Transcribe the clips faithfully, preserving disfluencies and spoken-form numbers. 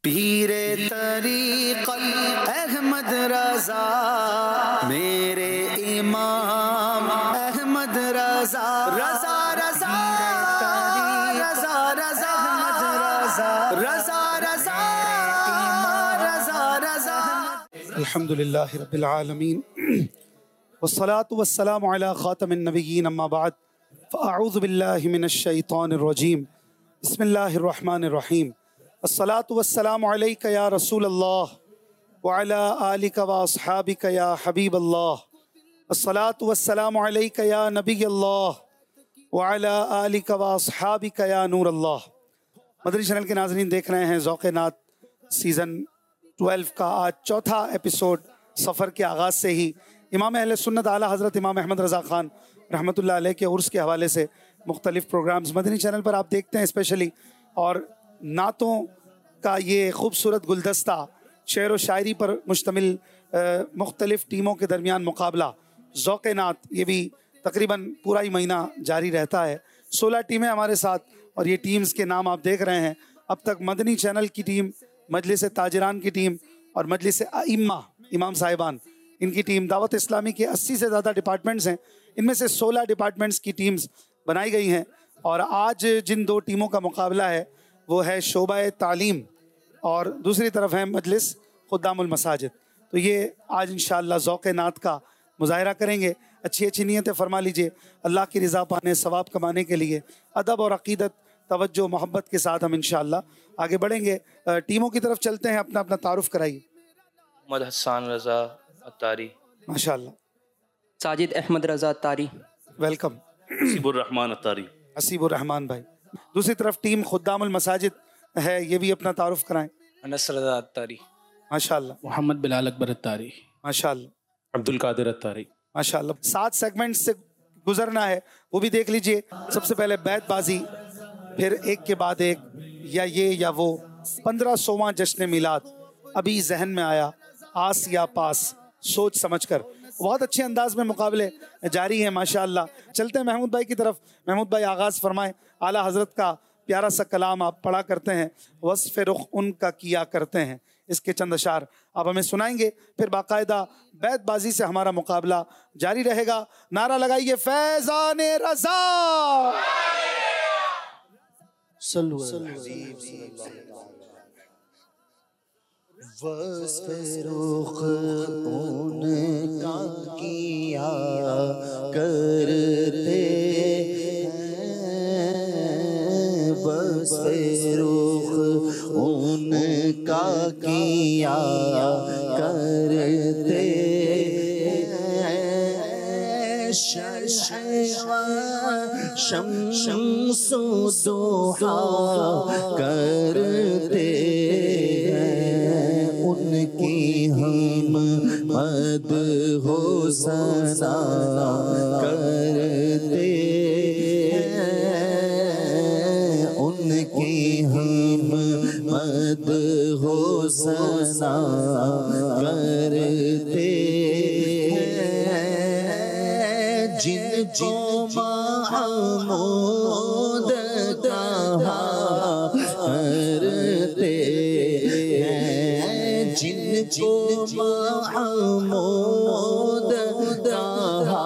पीरे तरीक़त अहमद रज़ा मेरे इमाम अहमद रज़ा रज़ा रज़ा रज़ा रज़ा रज़ा रज़ा रज़ा रज़ा अल्हम्दुलिल्लाहि रब्बिल आलमीन वस्सलातु वस्सलामु अला ख़ातमिन नबिय्यीन अम्मा बाद फ़अऊज़ु बिल्लाहि मिनश शैतानिर रजीम बिस्मिल्लाहिर रहमानिर रहीम अस्सलातु वस्सलामु अलैका या रसूल अल्लाह व अला आलिका व अस्हाबिका या हबीब अल्लाह अस्सलातु वस्सलामु अलैका या नबी अल्लाह व अला आलिका व अस्हाबिका या नूर अल्लाह। मदनी चैनल के नाज़रीन देख रहे हैं ज़ौक़ नात सीज़न ट्वेल्व का आज चौथा एपिसोड। सफ़र के आगाज़ से ही इमाम अहले सुन्नत आला हज़रत इमाम अहमद रज़ा ख़ान रहमतुल्लाह अलैह के उर्स के हवाले से मुख्तलिफ़ प्रोग्राम्स मदनी चैनल पर आप देखते हैं स्पेशली, और नातों का ये खूबसूरत गुलदस्ता शेर व शायरी पर मुश्तमिल मुख्तलिफ़ टीमों के दरमियान मुकाबला ज़ौक़ नात, ये भी तकरीबन पूरा ही महीना जारी रहता है। सोलह टीमें हमारे साथ, और ये टीम्स के नाम आप देख रहे हैं। अब तक मदनी चैनल की टीम, मजलिस ताजरान की टीम और मजलिस आइम्मा इमाम साहिबान इनकी टीम, दावत इस्लामी के अस्सी से ज़्यादा डिपार्टमेंट्स हैं, इनमें से सोलह डिपार्टमेंट्स की टीम्स बनाई गई हैं। और आज जिन दो टीमों का मुकाबला है वो है शोबा तालीम और दूसरी तरफ है मजलिस खुद्दामुल मसाजिद। तो ये आज इंशाअल्लाह ज़ौक़ नात का मुज़ाहिरा करेंगे। अच्छी अच्छी नीयतें फरमा लीजिए, अल्लाह की रज़ा पाने, सवाब कमाने के लिए अदब और अक़ीदत, तवज्जो, मोहब्बत के साथ हम इंशाअल्लाह आगे बढ़ेंगे। टीमों की तरफ चलते हैं, अपना अपना तारुफ कराइए। मोहम्मद हसन रज़ा अत्तारी, माशाअल्लाह। साजिद अहमद रज़ा अत्तारी, वेलकम। हसीबुर रहमान अत्तारी, हसीबुर रहमान भाई। दूसरी तरफ टीम खुद्दामुल मसाजिद है, ये भी अपना तारुफ कराएं। अनस रज़ा अत्तारी, माशाअल्लाह। मोहम्मद बिलाल अकबर अत्तारी, माशाअल्लाह, अब्दुल कादिर अत्तारी, माशाअल्लाह। सात सेगमेंट से गुजरना है, वो भी देख लीजिए। सबसे पहले बैतबाजी, फिर एक के बाद एक, या ये या वो। पंद्रह सोवां जश्न मिलाद अभी जहन में आया, आस या पास, सोच समझकर। बहुत अच्छे अंदाज में मुकाबले जारी हैं माशाअल्लाह। चलते हैं महमूद भाई की तरफ। महमूद भाई आगाज़ फरमाएं। आला हज़रत का प्यारा सा कलाम आप पढ़ा करते हैं, वस्फ़ रुख उनका किया करते हैं, इसके चंद अशार आप हमें सुनाएंगे। फिर बाकायदा बैतबाजी से हमारा मुकाबला जारी रहेगा। नारा लगाइए, फैज़ान रज़ा। वस्फ़ रुख उनका किया करते हैं, वस्फ़ रुख उनका किया करते हैं, शम्सो दुहा करते उनकी हम मद हो सना करते हैं, उनकी हम मद हो सना करते हैं, जिनको महमूद कहा करते हैं, जिनको महमूद कहा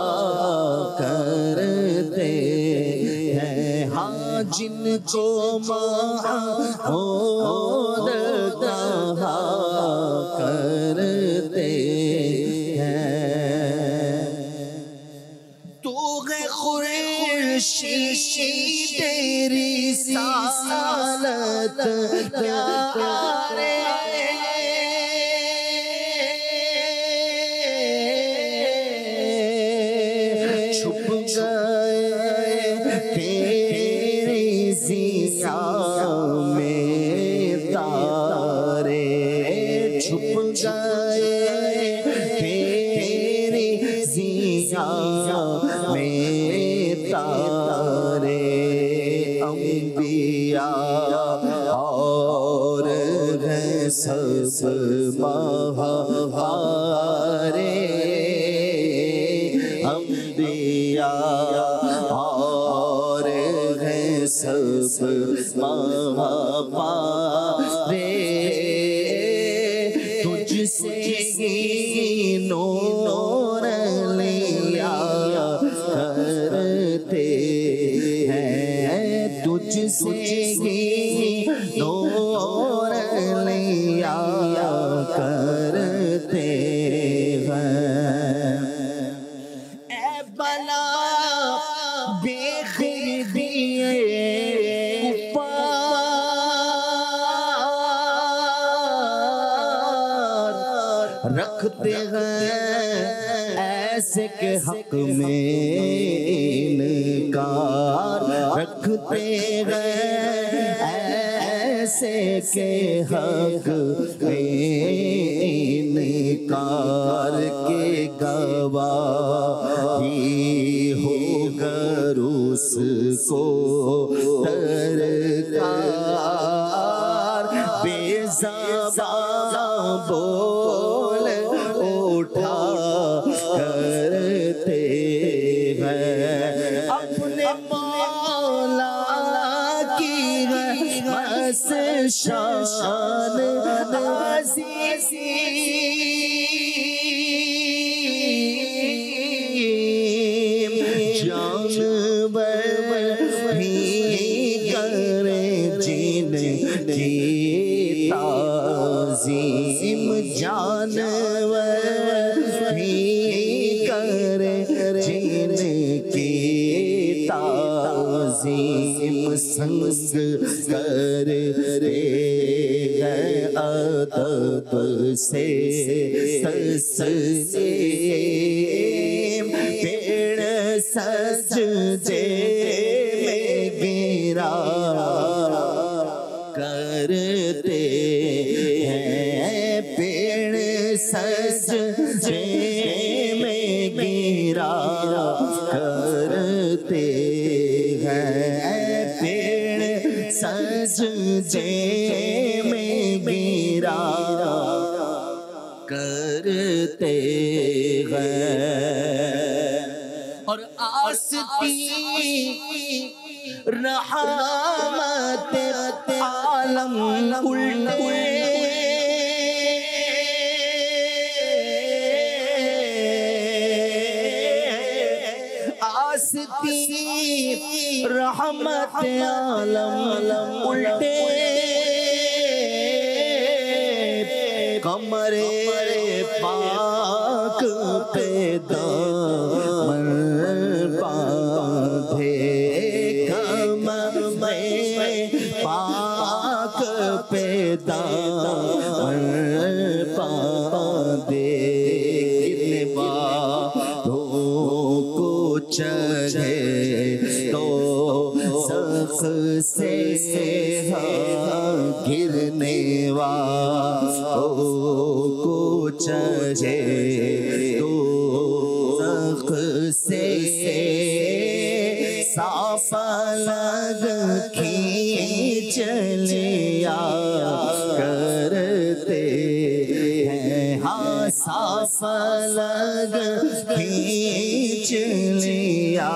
करते हैं, हाँ जिनको महमूद कहा करते हैं। तू है खुर्शीद तेरी सालत क्या रे, सब महारे अम्बिया और हैं सब महारे तुझसे ही नूर लिया करते हैं, तुझसे ही नूर लिया करते हैं। ए बला बेखिर दिए रखते हैं ऐसे के हक में इनकार, रखते हैं ऐसे के हक में इनकार के गवाही होकर उसको तरकार बेज़बान बोल उठा करते हैं, अपने मौला की बस शान अज़ीज़ी जानवर भी करे जिनकी ताज़ीम, जानवर भी करे जिनकी ताज़ीम, संग करते हैं अदब से तस्लीम, पेड़ सजदे में गिरा करते हैं, पेड़ सजदे में गिरा करते हैं, पेड़ सजदे में गिरा करते हैं। और आस्ती रहमत आलम उल्टे आस्ती रहमत आलम उल्टे कमरे पाक पे दामन बांधे, कमरे पाक पे दामन बांधे, कितने बातों को चढ़े तो सख से गिरने वालों को चढ़े तो सख से साफ लग खींच लिया करते हैं, हाँ साफ लग खींच लिया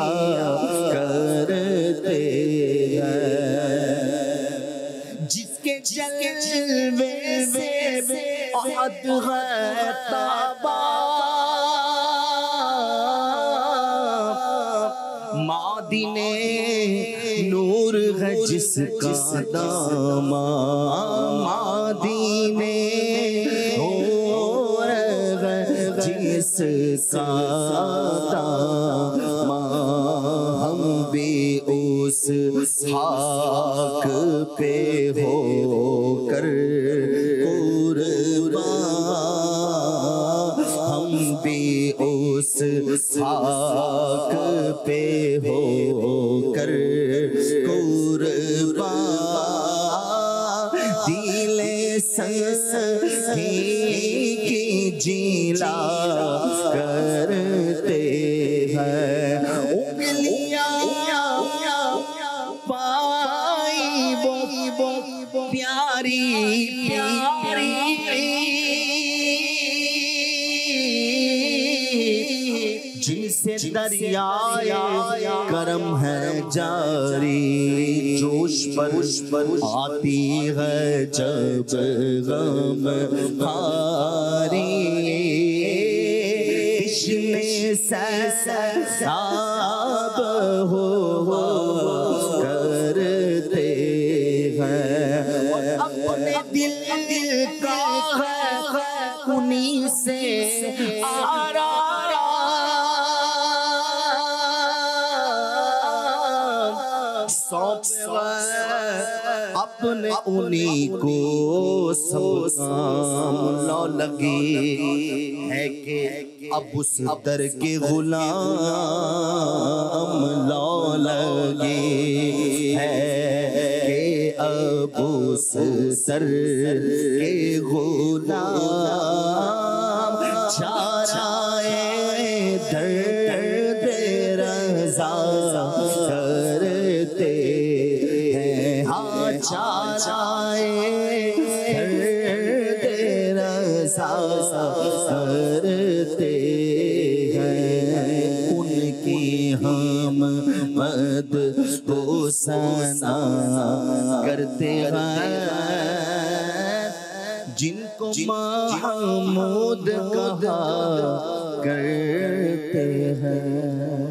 करते हैं, जिसके जलवे से अहद है ताबा, मादीने नूर है जिसका दामा, मादीने नूर है जिसका दामा, हम भी उस खाक पे हो कर कुर्बान, हम भी उस खाक पे हो कर कुर्बान, दिले सही की जिला करते हैं, उंगलियां पाई वो प्यारी प्यारी जिनसे दरियाए करम है जारी, जोश पर आती है जब गम हारी, इश्क़ सैलाब हो करते हैं, अपने दिल का है उन्हीं से आरा, अपने उन्हीं को सब काम लौ लगे है कि अब उस दर के गुलाम लौ लगे है कि अब उस दर के गुलाम चाराए दर्द रज़ा करते हैं, हाँ चाराए दर्द रज़ा करते हैं, उनकी हम मद को सना करते हैं, जिनको महमूद कहा करते हैं।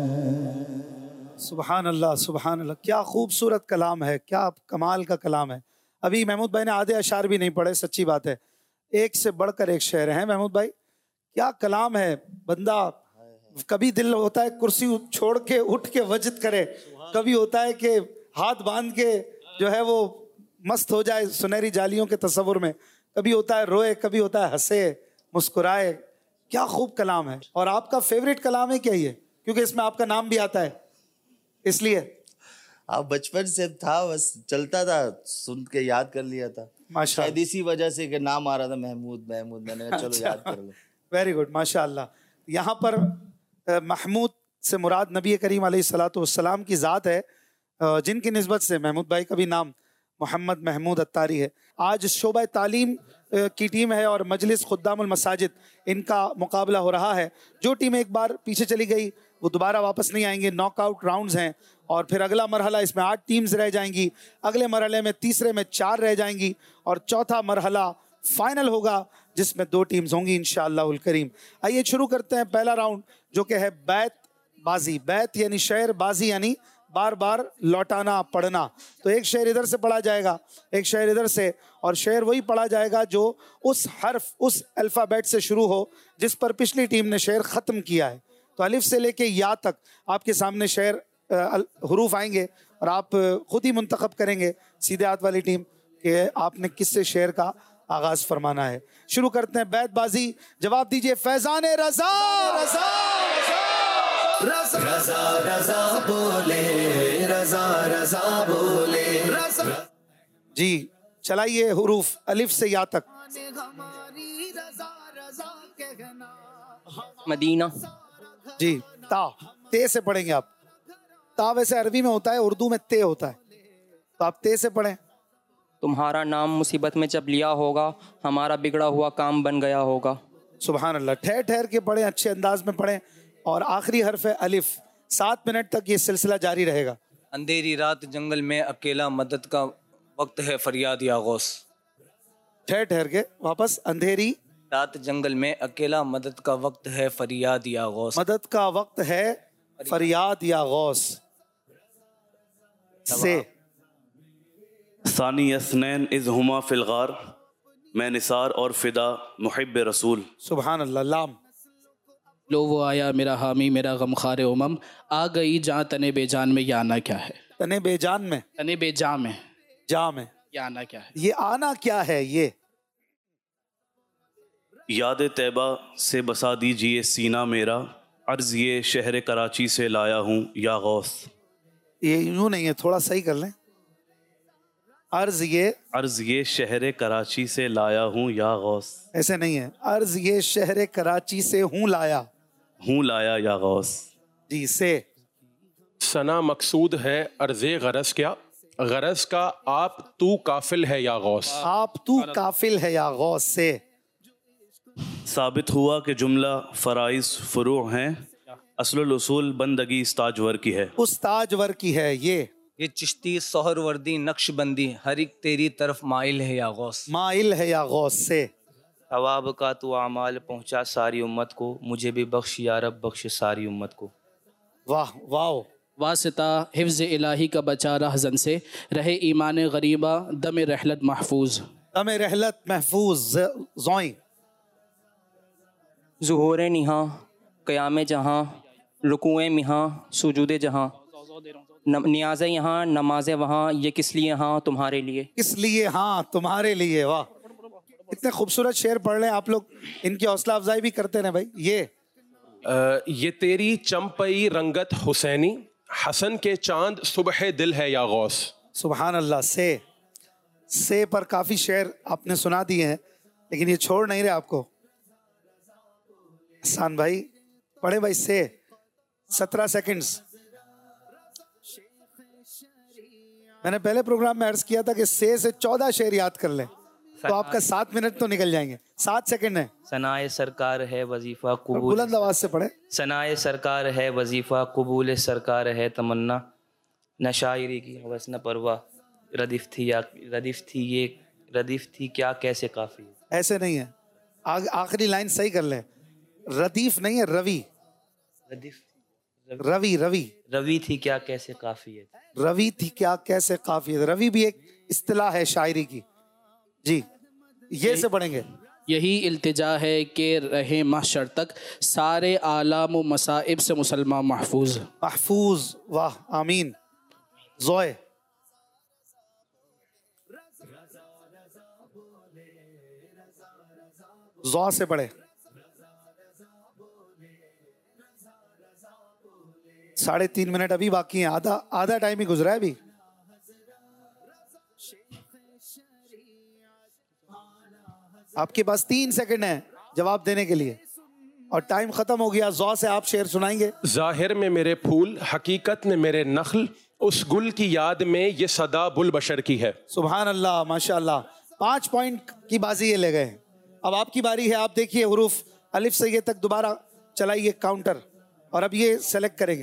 सुभान अल्लाह सुभान अल्लाह, क्या खूबसूरत कलाम है, क्या कमाल का कलाम है। अभी महमूद भाई ने आधे अशार भी नहीं पढ़े, सच्ची बात है, एक से बढ़कर एक शेर है महमूद भाई, क्या कलाम है। बंदा कभी दिल होता है कुर्सी छोड़ के उठ के वजद करे, कभी होता है कि हाथ बांध के जो है वो मस्त हो जाए सुनहरी जालियों के तस्वुर में, कभी होता है रोए, कभी होता है हंसे मुस्कुराए। क्या खूब कलाम है। और आपका फेवरेट कलाम है क्या ये? क्योंकि इसमें आपका नाम भी आता है इसलिए। आप बचपन से था, बस चलता था, सुन के याद कर लिया था माशाअल्लाह, शायद इसी वजह से कि नाम आ रहा था महमूद महमूद, मैंने कहा चलो अच्छा। याद कर लो। वेरी गुड माशाअल्लाह। यहाँ पर महमूद से मुराद नबी करीम अलैहिस्सलातु वस्सलाम की ज़ात है, जिनकी निस्बत से महमूद भाई का भी नाम मोहम्मद महमूद अत्तारी है। आज शोबा तालीम की टीम है और मजलिस खुद्दामुल मसाजिद, इनका मुकाबला हो रहा है। जो टीम एक बार पीछे चली गई वो दोबारा वापस नहीं आएंगे, नॉकआउट राउंड्स हैं और फिर अगला मरहला, इसमें आठ टीम्स रह जाएंगी, अगले मरहले में तीसरे में चार रह जाएंगी और चौथा मरहला फाइनल होगा जिसमें दो टीम्स होंगी इंशाअल्लाहुल करीम। आइए शुरू करते हैं पहला राउंड जो कि है बैत बाजी। बैत यानी शेर, बाजी यानी बार बार लौटाना पढ़ना। तो एक शेर इधर से पढ़ा जाएगा, एक शेर इधर से, और शेर वही पढ़ा जाएगा जो उस हर्फ, उस अल्फ़ाबेट से शुरू हो जिस पर पिछली टीम ने शेर ख़त्म किया है। तो अलिफ से लेके या तक आपके सामने शेर हरूफ आएंगे और आप खुद ही मुंतखब करेंगे, सीधे हाथ वाली टीम, कि आपने किससे शेर का आगाज फरमाना है। शुरू करते हैं बैतबाजी। जवाब दीजिए फैजान रजा। रजा रजा रजा रजा बोले, रजा रजा बोले, रजा। जी चलाइए हरूफ अलिफ से या तक। मदीना। जी ता, ते से पढ़ेंगे आप। ता वैसे अरबी में होता है, उर्दू में ते होता है, तो आप ते से पढ़ें। तुम्हारा नाम मुसीबत में जब लिया होगा, हमारा बिगड़ा हुआ काम बन गया होगा। सुभान अल्लाह। ठहर ठहर के पढ़ें, अच्छे अंदाज में पढ़ें। और आखिरी हर्फ है अलिफ। सात मिनट तक ये सिलसिला जारी रहेगा। अंधेरी रात जंगल में अकेला, मदद का वक्त है फरियाद या गौस। ठहर ठहर के वापस। अंधेरी रात जंगल में अकेला, मदद का वक्त है फरियाद या गौस। मदद का वक्त है फरियाद या गौस से। सानी यसनैन इज़ हुमा फिल गार, मैं निसार और फिदा मुहिब रसूल। सुभान अल्लाह। लाम। लो वो आया मेरा हामी, मेरा गमखार उमम, आ गई जहाँ तने बेजान में, ये आना क्या है। तने बेजान में, तने बेजा में, जा में, ये आना क्या है। ये आना क्या है। ये याद तैबा से बसा दीजिए सीना मेरा, अर्ज ये शहर कराची से लाया हूँ या गौस। ये यूं नहीं है, थोड़ा सही कर लें। अर्ज ये अर्ज ये शहर कराची से लाया हूँ या गौस। ऐसे नहीं है। अर्ज ये शहर कराची से हूँ लाया, हूँ लाया या गौस। जी से। सना मकसूद है अर्ज़े गरज क्या, गरज का आप तू काफिल है या गौस। आप तू काफिल है या गौस से। साबित हुआ कि जुमला फराइज फुरू हैं, असलुल उसूल बंदगी इस ताजवर की है। उस ताजवर की है ये ये चिश्ती सोहरवर्दी नक्शबंदी हर एक तेरी तरफ माइल है या गौस। माइल है या गौस से। सवाब का तू अमाल पहुँचा सारी उम्मत को, मुझे भी बख्श या रब बख्श सारी उम्मत को। वाह वाह। वासिता हिफ्ज़ इलाही का बचा रहज़न से, रहे ईमान गरीबा दम रहलत महफूज। दम रहलत महफूज ज़ोई। ज़ुहूर निहाँ क़याम जहाँ, रुकुए मिहाँ सुजूद जहाँ, नियाज़ यहाँ नमाज़ वहाँ, ये किस लिए हाँ तुम्हारे लिए। किस लिए हाँ तुम्हारे लिए। वाह, इतने खूबसूरत शेर पढ़ रहे हैं आप लोग, इनकी हौसला अफजाई भी करते रहे भाई। ये आ, ये तेरी चंपई रंगत हुसैनी, हसन के चांद सुबह दिल है या गौस। सुभान अल्लाह। से से पर काफी शेर आपने सुना दिए हैं, लेकिन ये छोड़ नहीं रहे आपको। हसन भाई पढ़े भाई से। सत्रह सेकंड्स। मैंने पहले प्रोग्राम में अर्ज किया था कि से से चौदह शेर याद कर लें तो आपका सात मिनट तो निकल जाएंगे। सात सेकंड है। सनाए सरकार है वजीफा कबूल, बुलंद आवाज से पढ़े। सनाए सरकार है वजीफा कबूल सरकार है तमन्ना, न शायरी की हवस न परवाह, रदीफ थी या रदीफ थी ये रदीफ थी क्या कैसे काफी। ऐसे नहीं है, आग, आखिरी लाइन सही कर लें। रदीफ नहीं है, रवि। रदीफ रवि रवि रवि थी क्या कैसे काफी है। रवि थी क्या कैसे काफी है। रवि भी एक इस्तिलाह है शायरी की। जी ये से पढ़ेंगे। यही इल्तिजा है कि रहे महशर तक सारे आलाम व मसाइब से मुसलमान महफूज। महफूज। वाह आमीन। जोए जौ से पढ़े। साढ़े तीन मिनट अभी बाकी हैं, आधा आधा टाइम ही गुजरा है अभी। आपके पास तीन सेकंड है जवाब देने के लिए और टाइम खत्म हो गया। जौ से आप शेर सुनाएंगे। जाहिर में मेरे फूल हकीकत में मेरे नखल, उस गुल की याद में ये सदा बुल बशर की है। सुभान अल्लाह माशाअल्लाह। पांच पॉइंट की बाजी ये ले गए। अब आपकी बारी है। आप देखिए हुरूफ अलिफ से ये तक दोबारा चलाइए काउंटर और अब ये सेलेक्ट करेंगे।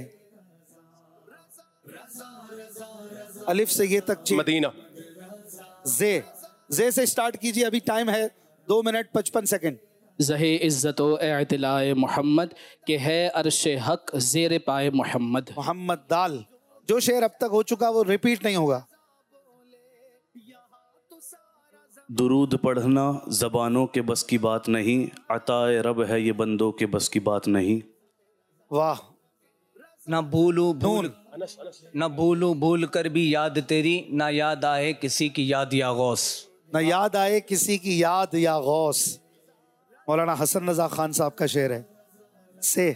अलिफ से ये तक मदीना। जे जे से स्टार्ट कीजिए। अभी टाइम है दो मिनट पचपन सेकंड। ज़हे इज़्ज़त व एअतिलाए मोहम्मद के है अर्श हक ज़ेर पाए मोहम्मद। मोहम्मद दाल। जो शेर अब तक हो चुका वो रिपीट नहीं होगा। दुरूद पढ़ना ज़बानों के बस की बात नहीं, अताए रब है ये बंदों के बस की बात नहीं। वाह। ना भूलू भूल ना भूलू भूल कर भी याद तेरी, ना याद आए किसी की याद या गौस। ना याद आए किसी की याद या गौस। मौलाना हसन रजा खान साहब का शेर है। से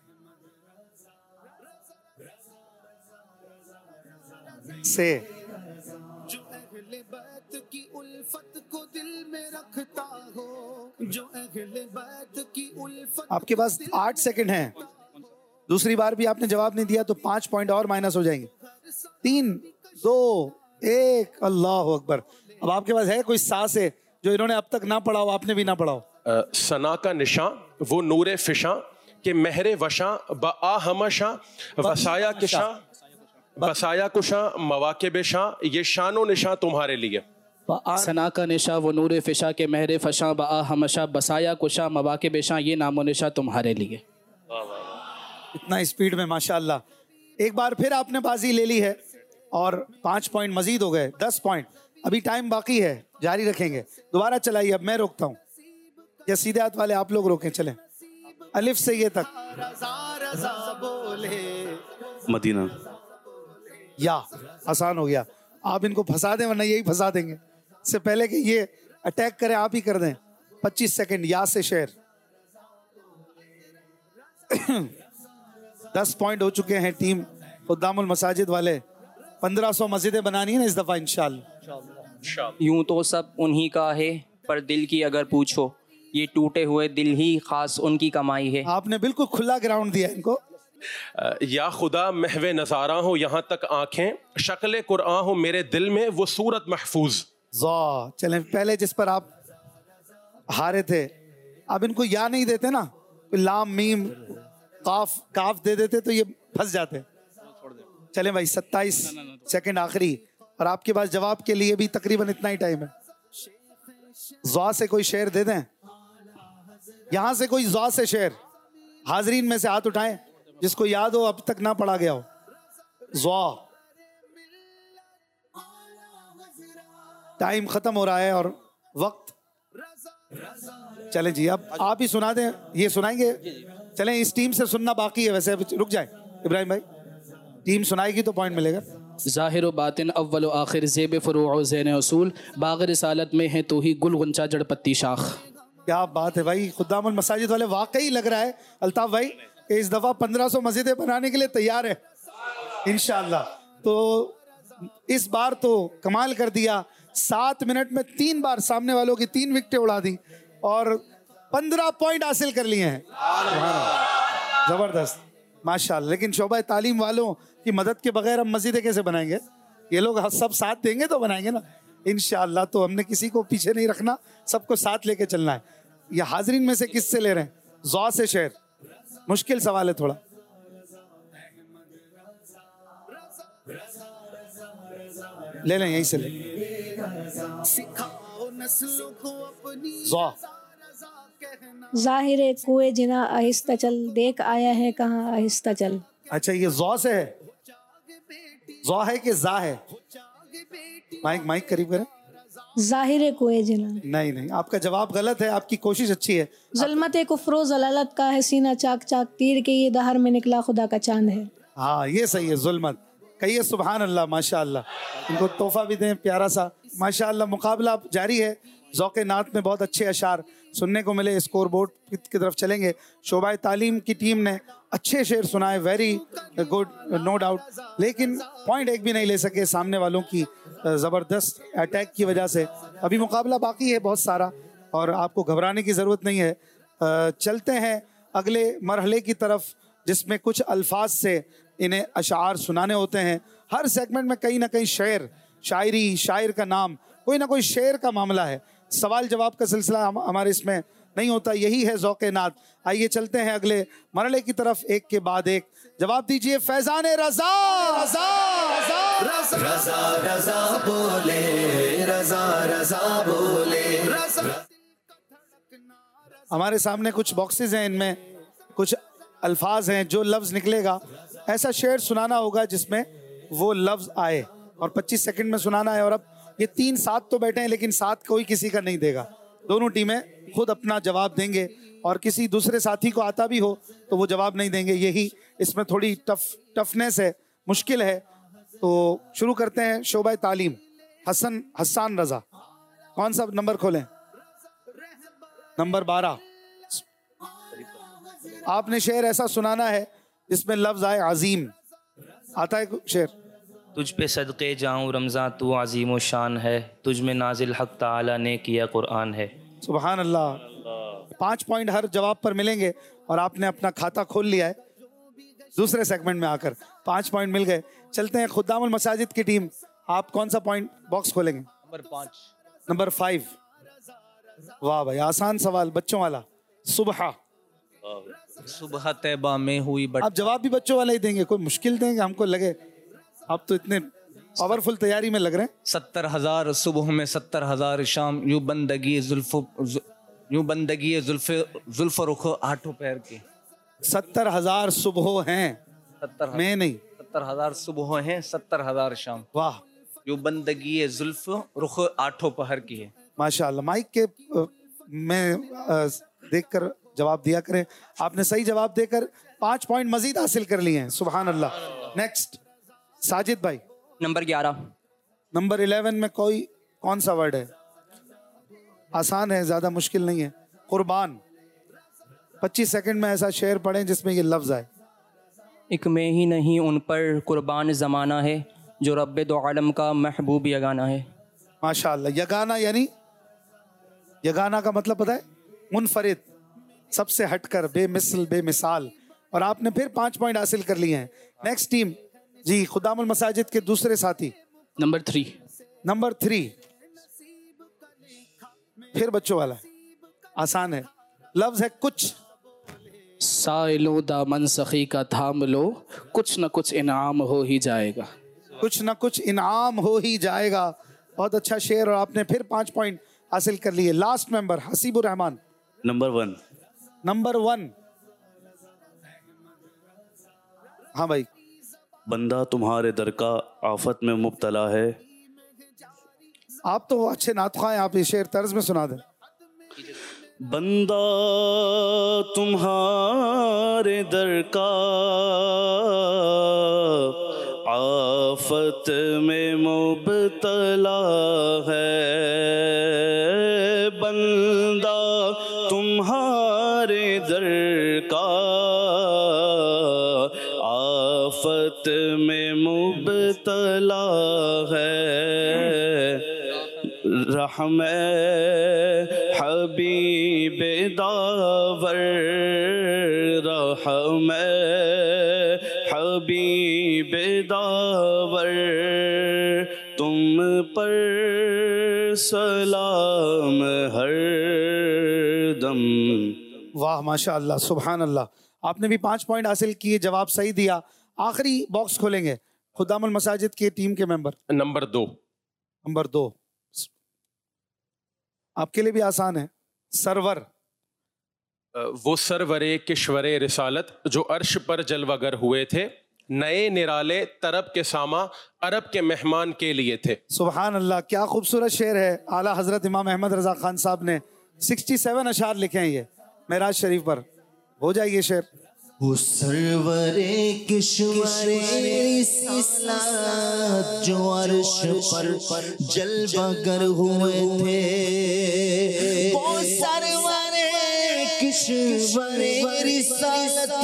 से जो अहले बैत की उल्फत को दिल में रखता हो, जो अहले बैत की उल्फत। आपके पास आठ सेकंड हैं। दूसरी बार भी आपने जवाब नहीं दिया तो पांच पॉइंट और माइनस हो जाएंगे। तीन दो एक। अल्लाह अकबर। अब आपके पास है कोई सास है जो इन्होंने अब तक ना पढ़ा हो, आपने भी ना पढ़ा हो। आ, सना का निशान वो नूरे फिशा के महरे वशा बआ हमशा वसाया किशा बसाया कुशा मवाके बेशा, ये शानो निशा तुम्हारे लिए। सना का निशा वो नूर फिशा के महरे फशा बआ हमशा बसाया कुशा मवाके बेशा, ये नामो निशा तुम्हारे लिए। इतना स्पीड में माशाअल्लाह। एक बार फिर आपने बाजी ले ली है और पांच पॉइंट मजीद हो गए। दस पॉइंट अभी टाइम बाकी है, जारी रखेंगे। दोबारा चलाइए। अब मैं रोकता हूँ या सीधे हाथ वाले आप लोग रोकें। चलें अलिफ से ये तक। मदीना। या आसान हो गया। आप इनको फंसा दें वरना यही फंसा देंगे। इससे पहले कि ये अटैक करें आप ही कर दें। पच्चीस सेकंड। या से शेर। दस पॉइंट हो चुके हैं टीम खुद्दामुल मसाजिद वाले। पंद्रह सौ मस्जिदें बनानी है ना इस दफा इंशाल्लाह। यूं तो सब उन्हीं का है, पर दिल की अगर पूछो ये टूटे हुए दिल ही खास उनकी कमाई है। आपने बिल्कुल खुला ग्राउंड दिया इनको। या खुदा महवे नज़ारा हो यहाँ तक आंखें, शक्ल कुरआन हो मेरे दिल में वो सूरत महफूज। चलें पहले जिस पर आप हारे थे अब इनको या नहीं देते ना। लाम मीम काफ काफ दे देते तो ये फंस जाते। चले भाई, सत्ताईस सेकंड आखिरी, और आपके पास जवाब के लिए भी तकरीबन इतना ही टाइम है। ज़ा से कोई शेर दे दें, यहां से कोई ज़ा से शेर, हाजरीन में से हाथ उठाएं जिसको याद हो, अब तक ना पढ़ा गया हो। ज़ा, टाइम खत्म हो रहा है और वक्त, चले जी अब आप ही सुना दें। ये सुनाएंगे? चलें, इस टीम से सुनना बाकी है वैसे, रुक जाए इब्राहिम भाई, टीम सुनाएगी तो पॉइंट मिलेगा। ज़ाहिर व बातिन अव्वल व आखिर ज़ेब फ़ुरूअ ज़ैन उसूल, बाग़ रिसालत में है तो ही गुल गुंचा जड़ पत्ती शाख। क्या बात है भाई, खुद्दामुल मसाजिद वाले वाकई लग रहा है अल्ताफ भाई कि इस दफा पंद्रह सौ मस्जिदें बनाने के लिए तैयार है इंशाअल्लाह। तो इस बार तो कमाल कर दिया, सात मिनट में तीन बार सामने वालों की तीन विकेटें उड़ा दी और पंद्रह पॉइंट हासिल कर लिए हैं। जबरदस्त, माशाल्लाह। लेकिन शोबा तालीम वालों की मदद के बगैर हम मस्जिदें कैसे बनाएंगे? ये लोग सब साथ देंगे तो बनाएंगे ना इंशाअल्लाह। तो हमने किसी को पीछे नहीं रखना, सबको साथ लेके चलना है। ये हाजरीन में से किससे ले रहे हैं? ज़ा से शेर, मुश्किल सवाल है थोड़ा। ले लें, यहीं से ले। ज़ा, ज़ाहिर कुए जिना आहिस्ता चल, देख आया है कहाँ आहिस्ता चल। अच्छा, ये ज़ा से है, ज़ा है कि ज़ा है? माइक माइक करीब करें। ज़ाहिर कुए जिना, नहीं नहीं, आपका जवाब गलत है, आपकी कोशिश अच्छी है। ज़ुल्मत कुफ्र ज़लालत का है सीना चाक चाक, तीर के ये दहर में निकला खुदा का चांद है। हाँ, ये सही है, जुल्मत। कहिए सुभान अल्लाह, माशाअल्लाह। इनको तोहफा भी दें प्यारा सा, माशाअल्लाह। मुकाबला जारी है, ज़ौक़े नात में बहुत अच्छे अशार सुनने को मिले। स्कोर बोर्ड की तरफ चलेंगे। शोबाए तालीम की टीम ने अच्छे शेर सुनाए, वेरी गुड, नो डाउट, लेकिन पॉइंट एक भी नहीं ले सके सामने वालों की ज़बरदस्त अटैक की वजह से। अभी मुकाबला बाकी है बहुत सारा और आपको घबराने की ज़रूरत नहीं है। चलते हैं अगले मरहले की तरफ, जिसमें कुछ अल्फाज से इन्हें अशार सुनाने होते हैं। हर सेगमेंट में कहीं ना कहीं शेर, शायरी, शायर का नाम, कोई ना कोई शेर का मामला है। सवाल जवाब का सिलसिला हम, हमारे इसमें नहीं होता, यही है ज़ौक़े नात। आइए चलते हैं अगले मरहले की तरफ, एक के बाद एक जवाब दीजिए। फैज़ान रज़ा, रज़ा रज़ा रज़ा रज़ा बोले, रज़ा रज़ा बोले, रज़ा। हमारे सामने कुछ बॉक्सेस हैं, इनमें कुछ अल्फाज हैं। जो लफ्ज़ निकलेगा ऐसा शेर सुनाना होगा जिसमें वो लफ्ज़ आए, और पच्चीस सेकंड में सुनाना है। और अब ये तीन साथ तो बैठे हैं, लेकिन साथ कोई किसी का नहीं देगा, दोनों टीमें खुद अपना जवाब देंगे, और किसी दूसरे साथी को आता भी हो तो वो जवाब नहीं देंगे। यही इसमें थोड़ी टफ टफनेस है, मुश्किल है। तो शुरू करते हैं। शोबाए तालीम, हसन हसान रज़ा, कौन सा नंबर खोलें? नंबर बारह। आपने शेर ऐसा सुनाना है जिसमें लफ्ज़ आए अजीम। आता है शेर? तुझ पे सदक़े जाऊँ रमज़ान तू अजीम व शान है, तुझ में नाजिल हक़ ताला ने किया कुरान है। सुभान अल्लाह। पाँच पॉइंट हर जवाब पर मिलेंगे और आपने अपना खाता खोल लिया है दूसरे सेगमेंट में आकर। पाँच पॉइंट मिल गए। चलते हैं खुद्दामुल मसाजिद की टीम, आप कौन सा पॉइंट बॉक्स खोलेंगे? नंबर पाँच। Number five. वाह भाई, आसान सवाल, बच्चों वाला। सुबह सुबह तैबा में हुई बट। आप जवाब भी बच्चों वाला ही देंगे, कोई मुश्किल देंगे? हमको लगे आप तो इतने पावरफुल तैयारी में लग रहे हैं। सत्तर हजार सुबह में सत्तर हजार शाम, यूं बंदगी जुल्फ यूं बंदगी जुल्फ जुल्फ रुख आठों पैर की। सत्तर हजार सुबह हैं, सत्तर मैं नहीं, सत्तर हजार सुबह हैं, सत्तर हजार शाम। वाह, यूं बंदगी जुल्फ रुख आठों पहर की है। माशाल्लाह। माइक के अ, में अ, देखकर जवाब दिया करें। आपने सही जवाब देकर पांच पॉइंट मजीद हासिल कर लिए हैं। सुभान अल्लाह। नेक्स्ट साजिद भाई, नंबर ग्यारह। नंबर इलेवन में कोई कौन सा वर्ड है? आसान है, ज्यादा मुश्किल नहीं है। कुर्बान। पच्चीस सेकंड में ऐसा शेर पढ़ें जिसमें ये लफ्ज आए। एक मैं ही नहीं उन पर कुर्बान ज़माना है, जो रब्बे दो आलम का महबूब यगाना है। माशाअल्लाह। यगाना यानी, यगाना का मतलब पता है? मुनफरिद, सबसे हटकर, बेमिसल, बेमिसाल। और आपने फिर पांच पॉइंट हासिल कर लिए हैं। नेक्स्ट टीम जी, खुदामुल मसाजिद के दूसरे साथी, नंबर थ्री। नंबर थ्री फिर बच्चों वाला, आसान है। लफ्ज है कुछ। साइलो दामन सखी का थाम लो, कुछ न कुछ इनाम हो ही जाएगा। कुछ न कुछ इनाम हो ही जाएगा। बहुत अच्छा शेर, और आपने फिर पांच पॉइंट हासिल कर लिए। Last member Haseebur Rahman, number one. Number one. हाँ भाई। बंदा तुम्हारे दर का आफत में मुब्तला है। आप तो अच्छे नातखा हैं, आप ये शेर तर्ज में सुना दें। बंदा तुम्हारे दर का आफत में मुब्तला है। बंदा तुम्हारे दर का आफत में मुब्तला है। रहमे हबीब दावर, रहमे हबीब दावर, तुम पर सलाम हर दम। वाह माशा अल्लाह, सुभान अल्लाह। आपने भी पांच पॉइंट हासिल किए, जवाब सही दिया। आखिरी बॉक्स खोलेंगे, खुदामुल मसाजिद के टीम के मेंबर। नंबर दो। नंबर दो आपके लिए भी आसान है। सरवर। वो सरवरे किश्वरे रिसालत जो अर्श पर जलवागर हुए थे, नए निराले तरब के सामा अरब के मेहमान के लिए थे। सुभान अल्लाह, क्या खूबसूरत शेर है। आला हजरत इमाम अहमद रजा खान साहब ने सड़सठ अशार लिखे हैं ये मेराज शरीफ पर। हो जाए ये शेर। वो सरवरे किश्वरे रिसालत जो अर्श पर जलवागर हुए थे, वो सरवरे किश्वरे रिसालत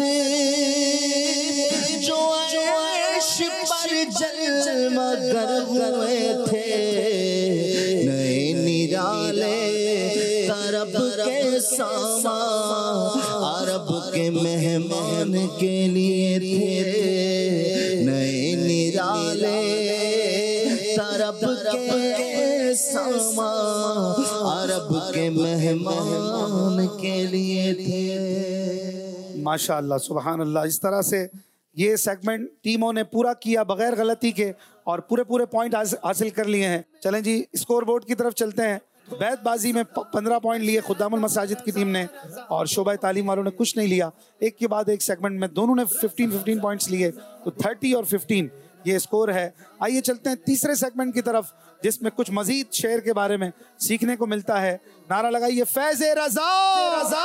जो अर्श पर जलवागर हुए थे, नए निराले तरब के सामा अरब के मेहमान के लिए थे। नए निराले तरब के सामा अरब के मेहमान के लिए थे। माशा अल्लाह, सुभान अल्लाह। इस तरह से ये सेगमेंट टीमों ने पूरा किया बगैर गलती के, और पूरे पूरे पॉइंट हासिल कर लिए हैं। चलें जी, स्कोर बोर्ड की तरफ चलते हैं। बैतबाजी में पंद्रह पॉइंट लिए खुदामुल मसाजिद की टीम ने, और शोबा तालीम वालों ने कुछ नहीं लिया। एक के बाद एक सेगमेंट में दोनों ने फिफ्टीन फिफ्टीन पॉइंट्स लिए, तो थर्टी और फिफ्टीन ये स्कोर है। आइए चलते हैं तीसरे सेगमेंट की तरफ, जिसमें कुछ मजीद शेर के बारे में सीखने को मिलता है। नारा लगाइए, फैज़े रज़ा रज़ा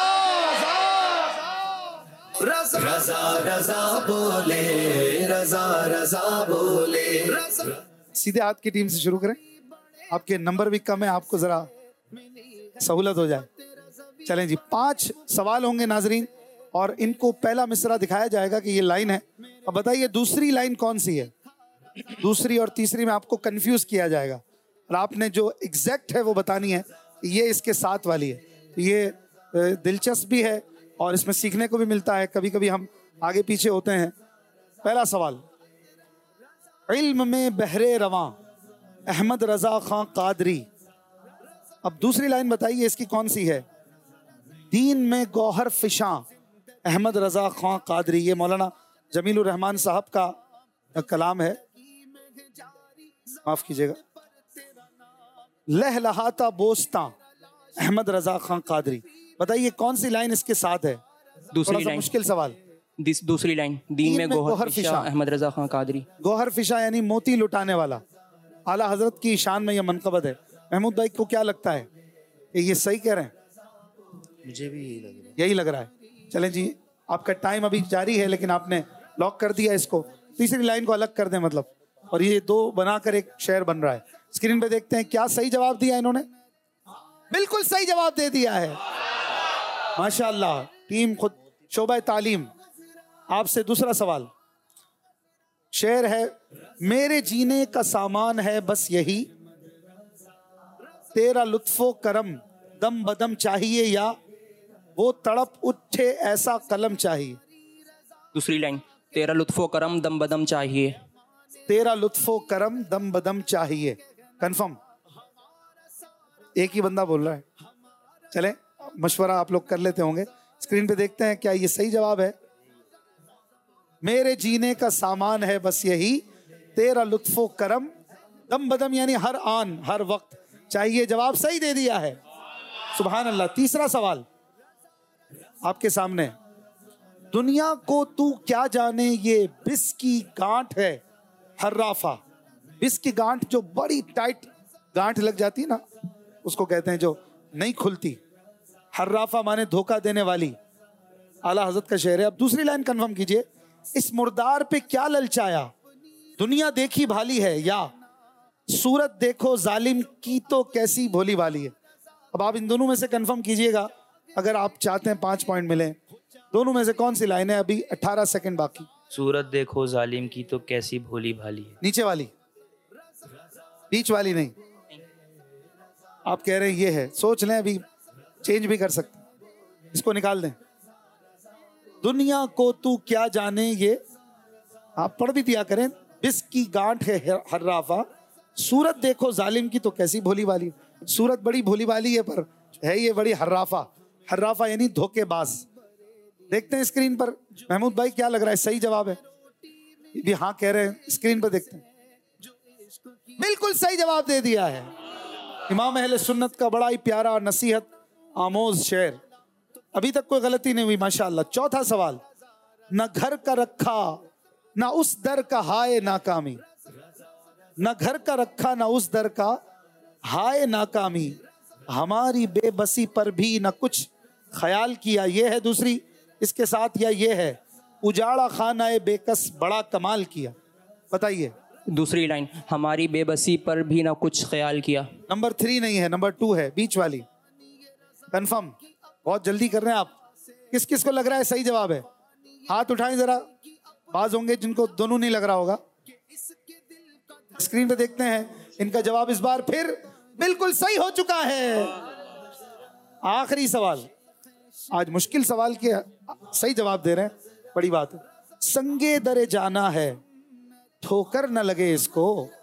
रज़ा रज़ा रज़ा बोले, रज़ा रज़ा बोले। सीधे हाथ की टीम से शुरू करें, आपके नंबर भी कम है, आपको जरा सहूलत हो जाए। चलें जी, पांच सवाल होंगे नाजरीन, और इनको पहला मिसरा दिखाया जाएगा कि ये लाइन है। अब बताइए दूसरी लाइन कौन सी है। दूसरी और तीसरी में आपको कंफ्यूज किया जाएगा, और आपने जो एग्जैक्ट है वो बतानी है। ये इसके साथ वाली है। ये दिलचस्प भी है और इसमें सीखने को भी मिलता है। कभी कभी हम आगे पीछे होते हैं। पहला सवाल, इल्म में बहरे रवां अहमद रजा खां कादरी। अब दूसरी लाइन बताइए इसकी कौन सी है। दीन में गौहर फिशां अहमद रजा खां कादरी। ये मौलाना जमीलुर रहमान साहब का कलाम है, माफ कीजिएगा। लहलहाता बोस्तां अहमद रजा खां कादरी। बताइए कौन सी लाइन इसके साथ है। दूसरी लाइन। मुश्किल सवाल। दूसरी लाइन, दीन में गौहर फिशा अहमद रजा खां कादरी। गौहर फिशा यानी मोती लुटाने वाला। आला हजरत की शान में यह मनकबत है। महमूद भाई को क्या लगता है कि ये सही कह रहे हैं? मुझे भी यही लग रहा है। यही लग रहा है। चलें जी, आपका टाइम अभी जारी है, लेकिन आपने लॉक कर दिया इसको। तीसरी लाइन को अलग कर दें मतलब, और ये दो बनाकर एक शेर बन रहा है। स्क्रीन पे देखते हैं क्या सही जवाब दिया इन्होंने। बिल्कुल सही जवाब दे दिया है, माशाअल्लाह। टीम खुद शोबा तालीम। आपसे दूसरा सवाल, शेर है, मेरे जीने का सामान है बस यही, तेरा लुत्फो करम दम बदम चाहिए, या वो तड़प उठे ऐसा कलम चाहिए। दूसरी लाइन, तेरा लुत्फो करम दम बदम चाहिए। तेरा लुत्फो करम दम बदम चाहिए। कंफर्म? एक ही बंदा बोल रहा है। चले मशवरा आप लोग कर लेते होंगे। स्क्रीन पे देखते हैं क्या ये सही जवाब है। मेरे जीने का सामान है बस यही तेरा लुत्फो करम, दम बदम यानी हर आन हर वक्त चाहिए। जवाब सही दे दिया है, सुभान अल्लाह। तीसरा सवाल आपके सामने, दुनिया को तू क्या जाने ये बिस की गांठ है हर्राफा। बिस की गांठ जो बड़ी टाइट गांठ लग जाती है ना, उसको कहते हैं जो नहीं खुलती। हर्राफा माने धोखा देने वाली। आला हजरत का शेर है। अब दूसरी लाइन कंफर्म कीजिए, इस मुर्दार पे क्या ललचाया, दुनिया देखी भाली है या सूरत देखो जालिम की तो कैसी भोली भाली है। अब आप इन दोनों में से कंफर्म कीजिएगा अगर आप चाहते हैं पांच पॉइंट मिले। दोनों में से कौन सी लाइन है? अभी अठारह सेकंड बाकी। सूरत देखो जालिम की तो कैसी भोली भाली है। नीचे वाली, बीच वाली नहीं। आप कह रहे हैं ये है, सोच लें, अभी चेंज भी कर सकते, इसको निकाल दें। दुनिया को तू क्या जाने ये, आप पढ़ भी दिया करें। बिस की गांठ है हर्राफा, सूरत देखो जालिम की तो कैसी भोली वाली। सूरत बड़ी भोली वाली है पर है ये बड़ी हर्राफा। हर्राफा यानी धोखेबाज। देखते हैं स्क्रीन पर महमूद भाई क्या लग रहा है सही जवाब है? भी हाँ कह रहे हैं, स्क्रीन पर देखते हैं। बिल्कुल सही जवाब दे दिया है। इमाम अहले सुन्नत का बड़ा ही प्यारा नसीहत आमोज शेर। अभी तक कोई गलती नहीं हुई माशाअल्लाह। चौथा सवाल, न घर का रखा ना उस दर का हाय नाकामी। न घर का रखा ना उस दर का हाय नाकामी, हमारी बेबसी पर भी न कुछ ख्याल किया। ये है दूसरी इसके साथ, या ये है उजाड़ा खाना बेकस बड़ा कमाल किया। बताइए दूसरी लाइन, हमारी बेबसी पर भी ना कुछ ख्याल किया। नंबर थ्री नहीं है, नंबर टू है, बीच वाली। कंफर्म, बहुत जल्दी कर रहे हैं आप। किस किस को लग रहा है सही जवाब है? हाथ उठाएं जरा। बाज होंगे जिनको दोनों नहीं लग रहा होगा। स्क्रीन पे देखते हैं, इनका जवाब इस बार फिर बिल्कुल सही हो चुका है। आखिरी सवाल, आज मुश्किल सवाल के सही जवाब दे रहे हैं, बड़ी बात है। संगे दरे जाना है ठोकर न लगे इसको।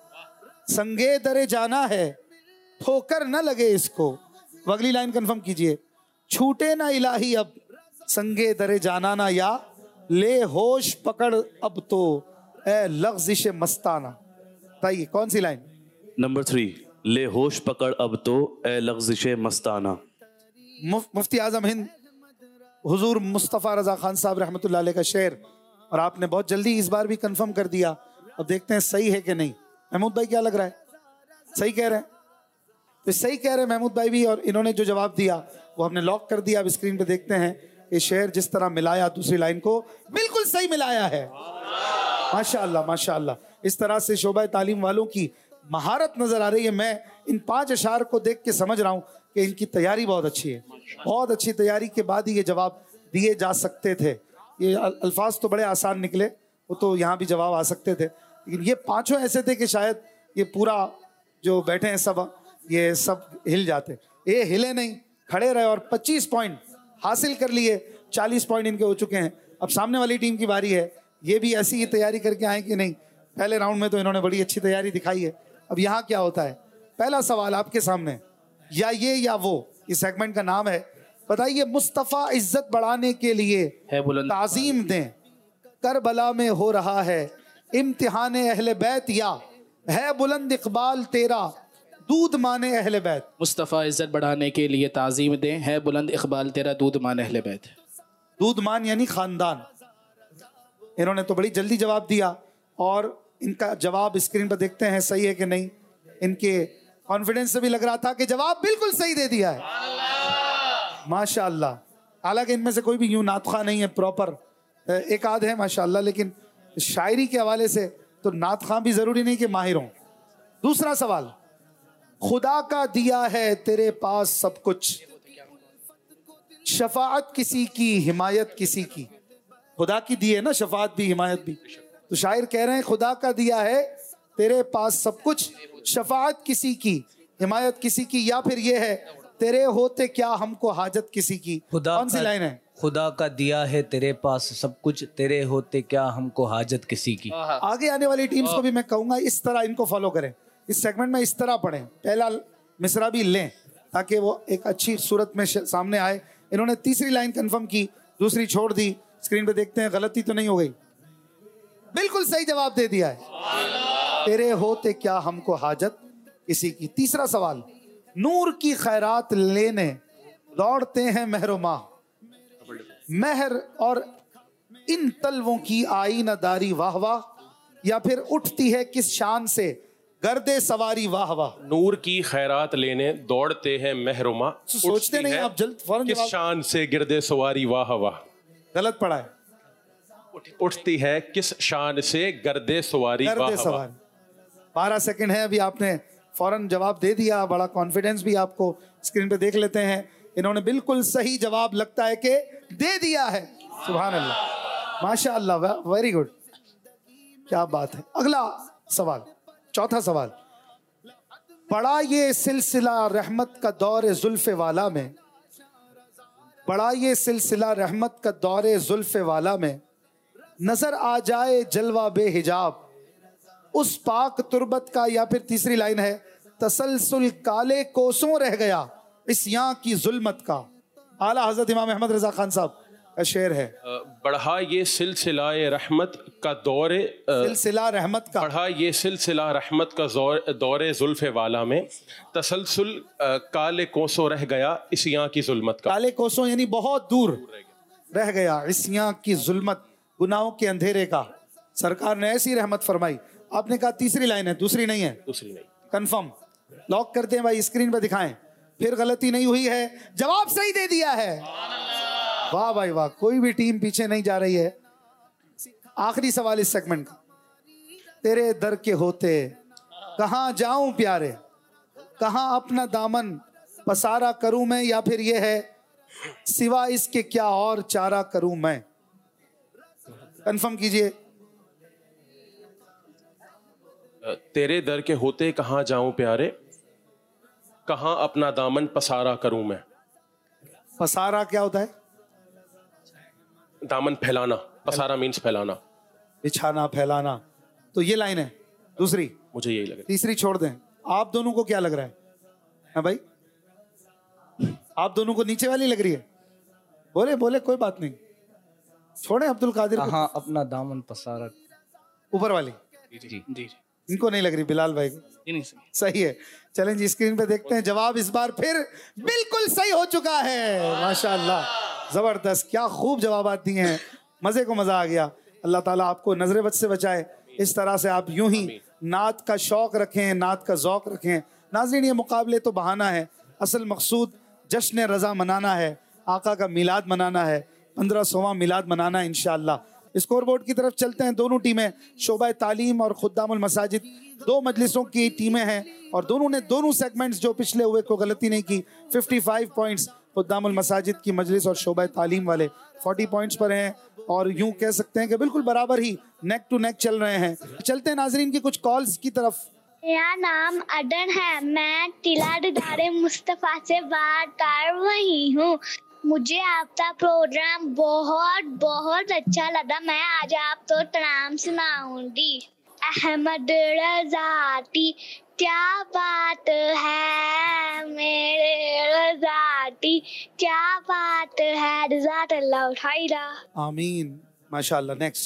संगे दरे जाना है ठोकर न लगे इसको। अगली लाइन कंफर्म कीजिए, छूटे ना इलाही अब संगे दरे जाना ना, या ले होश पकड़ अब तो ए लग़्ज़िश मस्ताना। बताइए कौन सी लाइन? नंबर थ्री, ले होश पकड़ अब तो ए लग़्ज़िश मस्ताना। मुफ, मुफ्ती आजम हिंद हुजूर मुस्तफ़ा रज़ा खान साहब रहमतुल्लाह अलैह का शेर, और आपने बहुत जल्दी इस बार भी कंफर्म कर दिया। अब देखते हैं सही है कि नहीं। महमूद भाई क्या लग रहा है? सही कह रहे हैं? तो सही कह रहे हैं महमूद भाई भी, और इन्होंने जो जवाब दिया वो हमने लॉक कर दिया। अब स्क्रीन पे देखते हैं कि शेर जिस तरह मिलाया दूसरी लाइन को, बिल्कुल सही मिलाया है। माशाअल्लाह माशाअल्लाह। इस तरह से शोबा तालीम वालों की महारत नजर आ रही है। मैं इन पांच अशार को देख के समझ रहा हूँ कि इनकी तैयारी बहुत अच्छी है। बहुत अच्छी तैयारी के बाद ही ये जवाब दिए जा सकते थे। ये अल्फाज तो बड़े आसान निकले, वो तो यहाँ भी जवाब आ सकते थे, लेकिन ये पांचों ऐसे थे कि शायद ये पूरा जो बैठे हैं सब ये सब हिल जाते। ये हिले नहीं, खड़े रहे और पच्चीस पॉइंट हासिल कर लिए। चालीस पॉइंट इनके हो चुके हैं। अब सामने वाली टीम की बारी है। ये भी ऐसी ही तैयारी करके आए कि नहीं? पहले राउंड में तो इन्होंने बड़ी अच्छी तैयारी दिखाई है। अब यहाँ क्या होता है? पहला सवाल आपके सामने, या ये या वो, इस सेगमेंट का नाम है। बताइए, मुस्तफ़ा इज्जत बढ़ाने के लिए ताज़ीम दें, करबला में हो रहा है इम्तिहान अहले बैत, या है बुलंद इकबाल तेरा दूध माने अहले बैत। मुस्तफ़ा इज्जत बढ़ाने के लिए ताज़ीम दें, है बुलंद इकबाल तेरा दूध माने अहले बैत। दूध मान यानी खानदान। इन्होंने तो बड़ी जल्दी जवाब दिया, और इनका जवाब स्क्रीन पर देखते हैं सही है कि नहीं। इनके कॉन्फिडेंस से भी लग रहा था कि जवाब बिल्कुल सही दे दिया है। माशाअल्लाह। हालांकि इनमें से कोई भी यूं नातखा नहीं है प्रॉपर, एक आध है माशाअल्लाह, लेकिन शायरी के हवाले से तो नातखा भी जरूरी नहीं कि माहिर हों। दूसरा सवाल, खुदा का दिया है तेरे पास सब कुछ, शफाअत किसी की हिमायत किसी की। खुदा की दी है ना शफाअत भी हिमायत भी, तो शायर कह रहे हैं खुदा का दिया है तेरे पास सब कुछ, शफाअत किसी की हिमायत किसी की, या फिर ये है तेरे होते क्या हमको हाजत किसी की। कौन सी लाइन है? खुदा का दिया है तेरे पास सब कुछ, तेरे होते क्या हमको हाजत किसी की। आगे आने वाली टीम्स को भी मैं कहूंगा इस तरह इनको फॉलो करें, इस सेगमेंट में इस तरह पढ़ें। पहला मिसरा भी लें ताकि वो एक अच्छी सूरत में सामने आए। इन्होंने तीसरी लाइन कंफर्म की, दूसरी छोड़ दी। स्क्रीन पे देखते हैं गलती तो नहीं हो गई, बिल्कुल सही जवाब दे दिया है। तेरे होते क्या हमको हाजत किसी की। तीसरा सवाल, नूर की खैरात लेने दौड़ते हैं महरुमा, महर और इन तलवों की आई न दारी वाह वाह, या फिर उठती है किस शान से गर्दे सवारी वाह वाह। नूर की खैरात लेने दौड़ते हैं महरुमा, सोचते नहीं आप, जल्द फौरन किस जवाब। शान से गिरदे सवारी वाह वाह। गलत पढ़ा है। उठती है किस शान से गर्दे सवारी वाह गर्दे वाह। सवारी। बारह सेकंड है अभी, आपने फौरन जवाब दे दिया, बड़ा कॉन्फिडेंस भी आपको। स्क्रीन पे देख लेते हैं, इन्होंने बिल्कुल सही जवाब लगता है कि दे दिया है। सुभान अल्लाह, माशाअल्लाह, वेरी गुड, क्या बात है। अगला सवाल, चौथा सवाल, बड़ा ये सिलसिला रहमत का दौरे जुल्फे वाला में, बड़ा ये सिलसिला रहमत का दौरे जुल्फे वाला में, नजर आ जाए जलवा बेहिजाब उस पाक तुरबत का, या फिर तीसरी लाइन है, तसलसल काले कोसों रह गया इस यहाँ की जुल्मत का। आला हजरत इमाम अहमद रजा खान साहब का शेर है। बढ़ा ये सिलसिला रहमत का दौरे, सिलसिला रहमत का, बढ़ा ये सिलसिला रहमत का दौरे जुल्फे वाला में, तसलसल काले कोसों रह गया इस यहाँ की जुल्मत का। काले कोसों यानी बहुत दूर रह गया इस यहाँ की जुल्मत, गुनाहों के अंधेरे का। सरकार ने ऐसी रहमत फरमाई। आपने कहा तीसरी लाइन है, दूसरी नहीं है? दूसरी नहीं। कंफर्म लॉक करते हैं भाई, स्क्रीन पर दिखाएं। फिर गलती नहीं हुई है, जवाब सही दे दिया है। वाह भाई वाह, कोई भी टीम पीछे नहीं जा रही है। आखिरी सवाल इस सेगमेंट का, तेरे दर के होते कहाँ जाऊं प्यारे, कहाँ अपना दामन पसारा करूं मैं, या फिर ये है सिवा इसके क्या और चारा करूं मैं। कंफर्म कीजिए। तेरे दर के होते कहाँ जाऊं प्यारे, कहाँ अपना दामन पसारा करूं मैं। पसारा क्या होता है? दामन फैलाना, पसारा मीन्स फैलाना, बिछाना, फैलाना। तो ये लाइन है दूसरी, मुझे यही लगे। तीसरी छोड़ दें। आप दोनों को क्या लग रहा है? हाँ भाई, आप दोनों को नीचे वाली लग रही है? बोले बोले कोई बात नहीं, छोड़े अब्दुल कादिर को। हाँ, अपना दामन पसारा। ऊपर वाली जी जी, इनको नहीं लग रही, बिलाल भाई को नहीं सही है। चलें जी, स्क्रीन पे देखते हैं जवाब इस बार फिर बिल्कुल सही हो चुका है। माशाअल्लाह, जबरदस्त, क्या खूब जवाब दिए हैं, मजे को मजा आ गया। अल्लाह ताला आपको नजरे बद से बचाए। इस तरह से आप यूं ही नात का शौक रखें, नात का ज़ौक रखें। नाज़रीन, ये मुकाबले तो बहाना है, असल मकसूद जश्न रज़ा मनाना है, आका का मिलाद मनाना है, पंद्रह सोवा मिलाद मनाना है इंशाअल्लाह। स्कोर बोर्ड की तरफ चलते हैं। दोनों टीमें शोबा तालीम और खुद्दामुल मसाजिद, दो मजलिसों की टीमें हैं और दोनों ने दोनों सेगमेंट्स जो पिछले हुए को गलती नहीं की। पचपन पॉइंट्स खुद्दामुल मसाजिद की मजलिस और शोबा तालीम वाले चालीस पॉइंट्स पर हैं और यूं कह सकते हैं कि बिल्कुल बराबर ही नेक टू नेक चल रहे हैं। चलते हैं नाजरीन की कुछ कॉल्स की तरफ। मेरा नाम अदन है, मैं तिलादारे मुस्तफ़ा से बात कर रही हूँ। मुझे आपका प्रोग्राम बहुत बहुत अच्छा लगा। मैं आज आपको तराम सुनाऊंगी। अहमद रज़ाती क्या बात है, मेरे रज़ाती क्या बात है, रज़ात अल्लाह उठाईला। आमीन, माशाअल्लाह। नेक्स्ट।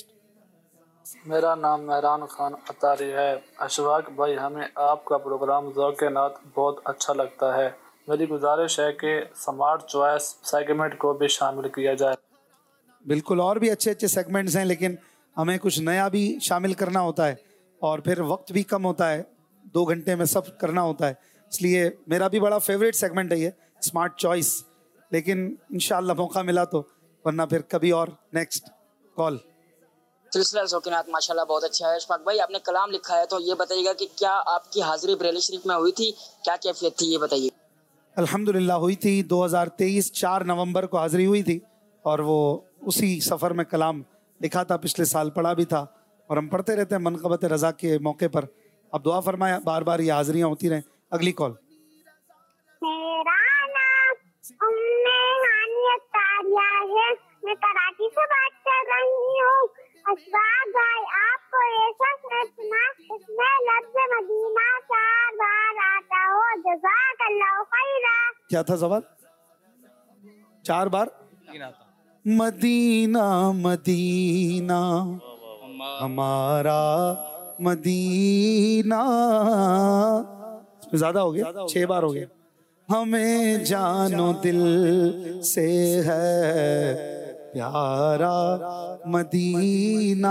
मेरा नाम महरान खान अतारी है। अशफाक भाई, हमें आपका प्रोग्राम ज़ौक़ नात बहुत अच्छा लगता है। मेरी गुजारिश है कि स्मार्ट चॉइस सेगमेंट को भी शामिल किया जाए। बिल्कुल, और भी अच्छे अच्छे सेगमेंट्स हैं, लेकिन हमें कुछ नया भी शामिल करना होता है और फिर वक्त भी कम होता है, दो घंटे में सब करना होता है। इसलिए मेरा भी बड़ा फेवरेट सेगमेंट है ये स्मार्ट चॉइस, लेकिन इंशाअल्लाह मौका मिला तो, वरना फिर कभी और। Next call. सिलसिला ज़ौक़ नात माशाल्लाह बहुत अच्छा है। अशफाक भाई, आपने कलाम लिखा है तो ये बताइएगा कि क्या आपकी हाजिरी बरेली शरीफ में हुई थी, क्या कैफियत थी, ये बताइए। अल्हम्दुलिल्लाह हुई थी। दो हज़ार तेईस चार नवंबर को हाजिरी हुई थी और वो उसी सफ़र में कलाम लिखा था, पिछले साल पढ़ा भी था और हम पढ़ते रहते हैं मनक़बत रज़ा के मौके पर। अब दुआ फरमाया बार बार ये हाजिरियाँ होती रहें। अगली कॉल। मेरा नाम उम्मे हानियत तारिया है, मैं कराची से बात कर रही हूँ। अशफाक भाई, आपको ऐसा शेर सुना इसमें लफ्ज़ मदीना चार बार आता हो, जज़ाकल्लाहु खैरा। क्या था सवाल? चार बार मदीना मदीना हमारा मदीना, ज्यादा हो गया, छह बार हो गया। हमें जानो दिल से है प्यारा मदीना।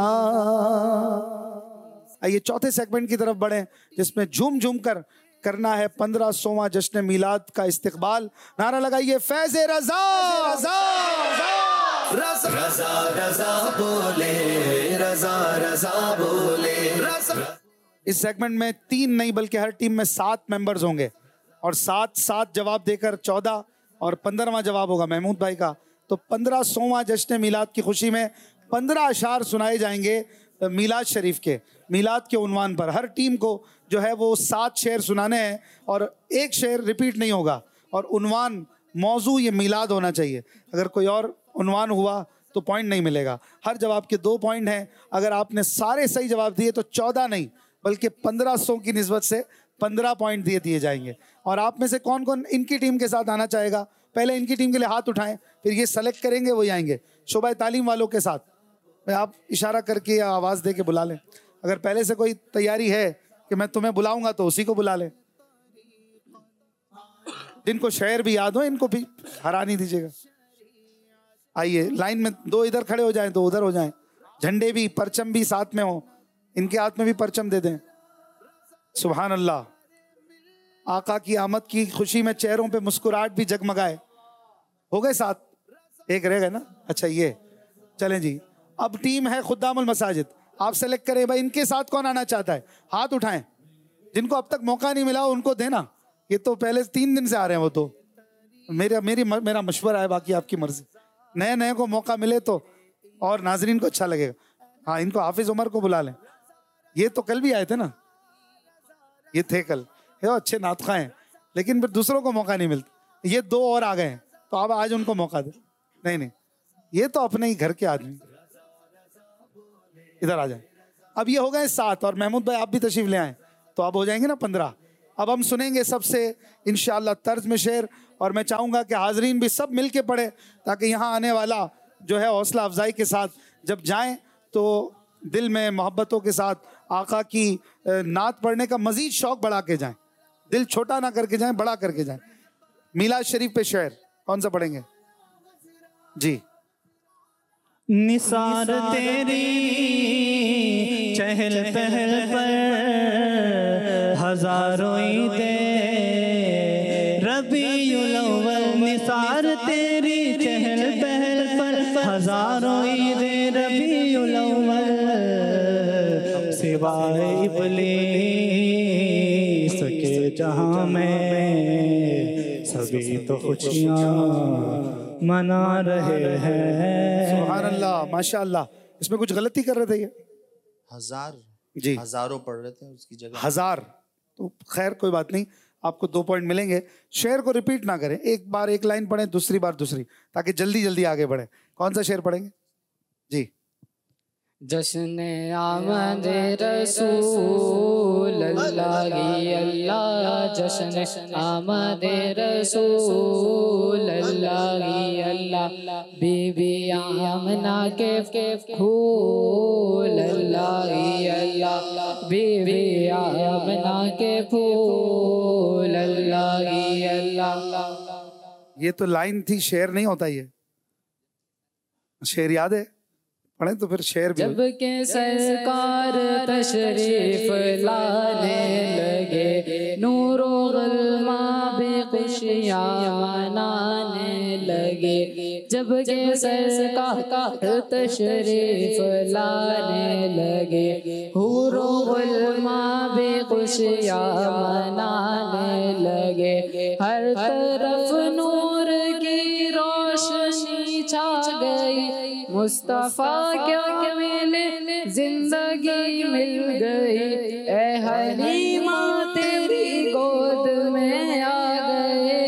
आइए चौथे सेगमेंट की तरफ बढ़े, जिसमें झूम झूम कर करना है पंद्रह सोवा जश्न मीलाद का इस्तकबाल। नारा लगाइए फैज़ रज़ा, रज़ा रज़ा रज़ा रज़ा बोले, रज़ा रज़ा बोले रज़ा। इस सेगमेंट में तीन नहीं बल्कि हर टीम में सात मेंबर्स होंगे और सात सात जवाब देकर चौदह और पंद्रहवां जवाब होगा महमूद भाई का। तो पंद्रह सोवा जश्न मीलाद की खुशी में पंद्रह अशार सुनाए जाएंगे मीलाद शरीफ के, मीलाद के उन्वान पर। हर टीम को जो है वो सात शेर सुनाने हैं और एक शेर रिपीट नहीं होगा और उन्वान मौजू ये मीलाद होना चाहिए। अगर कोई और उन्वान हुआ तो पॉइंट नहीं मिलेगा। हर जवाब के दो पॉइंट हैं। अगर आपने सारे सही जवाब दिए तो चौदह नहीं बल्कि पंद्रह सौ की निस्बत से पंद्रह पॉइंट दिए दिए जाएंगे। और आप में से कौन कौन इनकी टीम के साथ आना चाहेगा? पहले इनकी टीम के लिए हाथ उठाएं, फिर ये सेलेक्ट करेंगे वही आएंगे। शोबा तालीम वालों के साथ आप इशारा करके या आवाज़ दे के बुला लें। अगर पहले से कोई तैयारी है कि मैं तुम्हें बुलाऊंगा तो उसी को बुला लें। जिनको शेर भी याद हो इनको भी हरा नहीं दीजिएगा। आइए लाइन में दो इधर खड़े हो जाएं, दो उधर हो जाएं। झंडे भी परचम भी साथ में हो, इनके हाथ में भी परचम दे दें। सुभान अल्लाह। आका की आमद की खुशी में चेहरों पे मुस्कुराहट भी जगमगाए। हो गए सात, एक रह गए ना। अच्छा ये चलें जी। अब टीम है खुद्दामुल मसाजिद, आप सेलेक्ट करें भाई इनके साथ कौन आना चाहता है, हाथ उठाएं। जिनको अब तक मौका नहीं मिला उनको देना। ये तो पहले तीन दिन से आ रहे हैं, वो तो मेरा मेरी मेरा मशवरा है, बाकी आपकी मर्जी। नए नए को मौका मिले तो और नाजरीन को अच्छा लगेगा। हाँ इनको हाफिज उमर को बुला लें, ये तो कल भी आए थे ना, ये थे कल, ये अच्छे नातखा हैं लेकिन फिर दूसरों को मौका नहीं मिलता। ये दो और आ गए हैं तो अब आज उनको मौका दे। नहीं नहीं ये तो अपने ही घर के आदमी, इधर आ जाए। अब ये हो गए सात और महमूद भाई आप भी तशरीफ ले आए तो अब हो जाएंगे ना पंद्रह। अब हम सुनेंगे सबसे इंशाअल्लाह तर्ज में शेर और मैं चाहूँगा कि हाजरीन भी सब मिल के पढ़े ताकि यहाँ आने वाला जो है हौसला अफजाई के साथ जब जाएं तो दिल में मोहब्बतों के साथ आका की नात पढ़ने का मजीद शौक बढ़ा के जाएं। दिल छोटा ना करके जाएं, बड़ा करके जाएं। मीलाद शरीफ पे शेर कौन सा पढ़ेंगे जी? निसार तेरी चहल पहल पर हजारों ईदें रबीउल अव्वल। निसार तेरी चहल पहल पर हजारों ईदें रबीउल अव्वल। सिवाय इब्लीस के जहां में सभी तो खुशियाँ मना रहे हैं। सुभान अल्लाह माशाअल्लाह। इसमें कुछ गलती कर रहे थे ये? हजार जी हजारों पढ़ रहे थे उसकी जगह हजार। तो खैर कोई बात नहीं, आपको दो पॉइंट मिलेंगे। शेर को रिपीट ना करें, एक बार एक लाइन पढ़ें दूसरी बार दूसरी, ताकि जल्दी जल्दी आगे बढ़े। कौन सा शेर पढ़ेंगे जी? जश्न आमद रसूल अल्लाह की अल्लाह, जश्न आमद रसूल अल्लाह की अल्लाह। बीबी आमना के फूल अल्लाह की अल्लाह, बीबी आमना के फूल अल्लाह की अल्लाह। ये तो लाइन थी, शेर नहीं होता ये। शेर याद है? पढ़े तो फिर शेर भी। जब के सरकार तशरीफ लाने लगे, नूरो गुलमा भी खुशियाँ मनाने लगे। जब के सरकार तशरीफ लाने लगे, हूरो गुलमा भी खुशियाँ मनाने लगे। हर तरफ नूर की रोशनी छा गई, मुस्तफा क्या मिले जिंदगी मिल गई। ए हलीमा तेरी गोद में आ गए,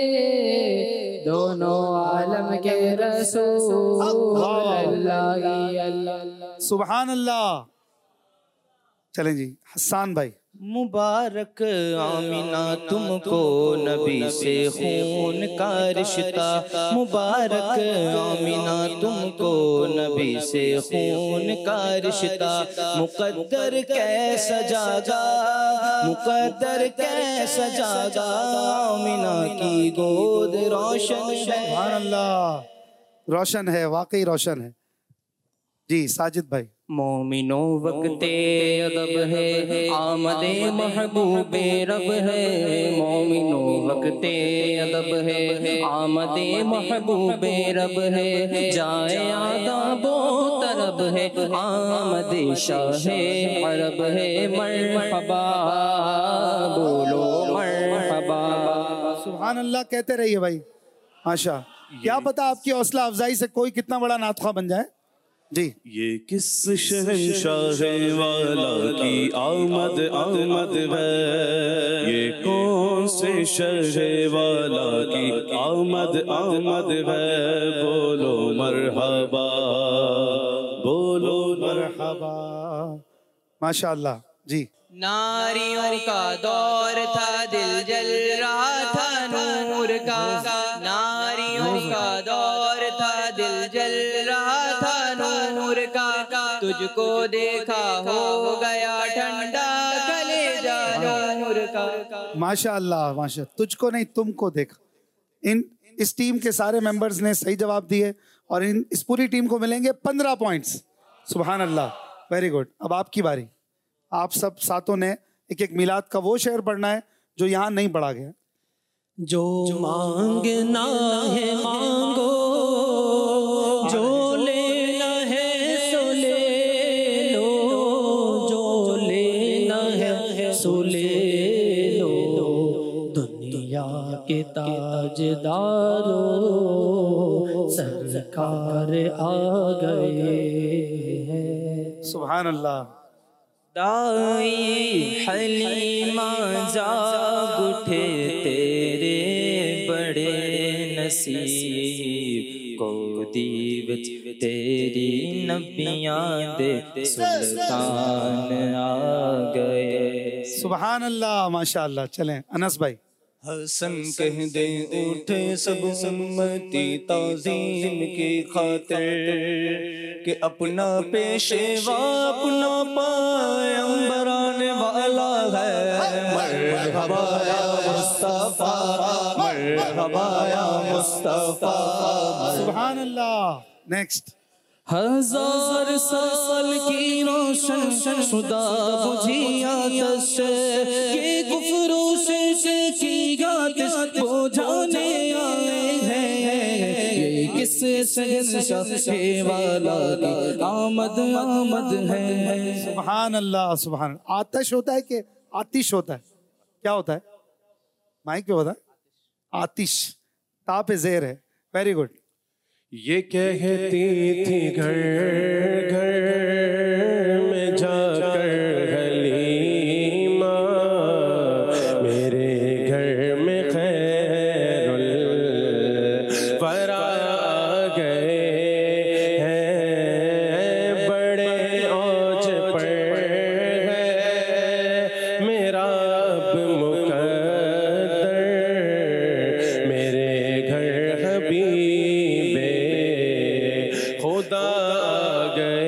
दोनों आलम के रसूल अल्लाह की अल्लाह। सुभान अल्लाह। चलें जी हसन भाई मुबारक आमिना तुमको नबी से खून का रिश्ता, मुबारक आमिना तुमको नबी से खून का रिश्ता। मुकद्दर कैसा जागा, मुकद्दर कैसा जागा, आमिना की गोद रोशन है। सुभान अल्लाह, रोशन है, वाकई रोशन है। जी साजिद भाई। मोमिनो वक्ते अदब है, आमदे महबूबे रब है। मोमिनो वक्ते अदब है, आमदे महबूबे रब है। जाए आदाबो तरब है, आमदे शाहे अरब है। मरहबा बोलो मरहबा। सुभान अल्लाह कहते रहिए भाई, माशा। क्या पता आपकी हौसला अफजाई से कोई कितना बड़ा नातखा बन जाए। जी ये किस शहंशाह वाला की आमद आमद है, ये कौन से शहर वाला की आमद आमद है। बोलो मरहबा, बोलो मरहबा। माशाअल्लाह जी। नारियों का दौर था, दिल जल रहा था नूर का। नारियों का दौर था, दिल जल रहा था नूर का। तुझको देखा हो गया ठंडा कलेजा नूर का। माशाअल्लाह माशा, तुझको नहीं तुमको देखा। इन इस टीम के सारे मेंबर्स ने सही जवाब दिए और इन इस पूरी टीम को मिलेंगे पंद्रह पॉइंट्स। सुभान अल्लाह, वेरी गुड। अब आपकी बारी। आप सब सातों ने एक एक मिलाद का वो शेर पढ़ना है जो यहाँ नहीं पढ़ा गया। जो मांगना है मांगो, जो लेना है सो ले लो, जो लेना है सो ले लो। दुनिया के ताजदारों सरकार आ गए हैं। सुभान अल्लाह। दाई हलीमा जाग उठे तेरे बड़े नसीब को दीव तेरी नबियां दे सुल्तान आ गए। सुभान अल्लाह माशाअल्लाह। चलें अनस भाई। हसन कह दे उठे सब उम्मती ताज़ीम की खातिर, कि अपना पेशेवा अपना पायंबराने वाला है। मरहबा या मुस्तफा, मरहबा या मुस्तफा। सुभान अल्लाह। नेक्स्ट। हजार साल की रोशन शुदा बुझी आतिश, ये कुफ्र से की आतिश बुझाने आए हैं। ये किस शहंशाह वाला की आमद आमद है। सुभान अल्लाह सुभान। आतिश होता है कि आतिश होता है? क्या होता है? माइक पे होता है आतिश, ता पे ज़ेर है। Very good. ये कहती थी घर घर में जाकर हलीमा, मेरे घर में खैरुल वरा गए हैं। बड़े औज पर है मेरा अब मुकद्दर, मेरे घर हबीबे खुदा गए।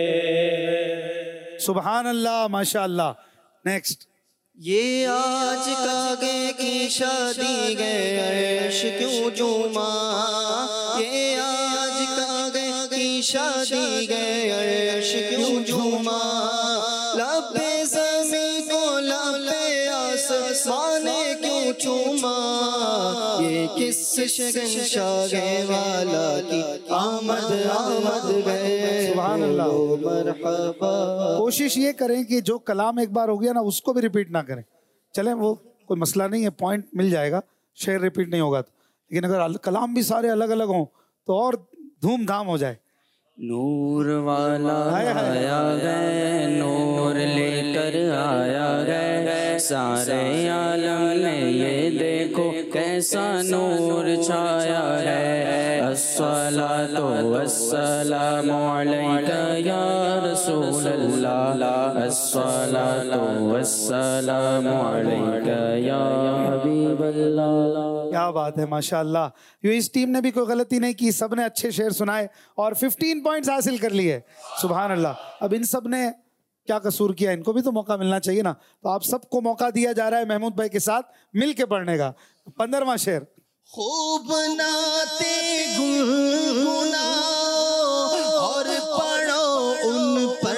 सुभान अल्लाह माशाअल्लाह। नेक्स्ट। ये आज कागे की शादी गए अर्श क्यों झूमा, ये आज कागे की शादी गए अर्श क्यों झूमा। लबे ज़मीं को लबे आसमाने क्यों चूमा, ये किस शहंशाह वाला की आमद आमद गए। सुभान अल्लाह। मरहबा। कोशिश ये करें कि जो कलाम एक बार हो गया ना उसको भी रिपीट ना करें। चलें वो कोई मसला नहीं है, पॉइंट मिल जाएगा, शेर रिपीट नहीं होगा तो। लेकिन अगर कलाम भी सारे अलग अलग हों तो और धूमधाम हो जाए। नूर वाला आया गए, नूर लेकर आया गए, सारे आलम में ये देखो कैसा नूर छाया है। अस्सलातु वस्सलामु अलैका या रसूल अल्लाह, अस्सलातु वस्सलामु अलैका या हबीब अल्लाह। क्या बात है, माशाअल्लाह। यो इस टीम ने भी कोई गलती नहीं की, सब ने अच्छे शेर सुनाए और पंद्रह पॉइंट्स हासिल कर लिए। सुभान अल्लाह। अब इन सब ने क्या कसूर किया, इनको भी तो मौका मिलना चाहिए ना। तो आप सबको मौका दिया जा रहा है महमूद भाई के साथ मिल के पढ़ने का। पंद्रहवां शेर। खूब नाते गुनगुना और पढ़ो उन पर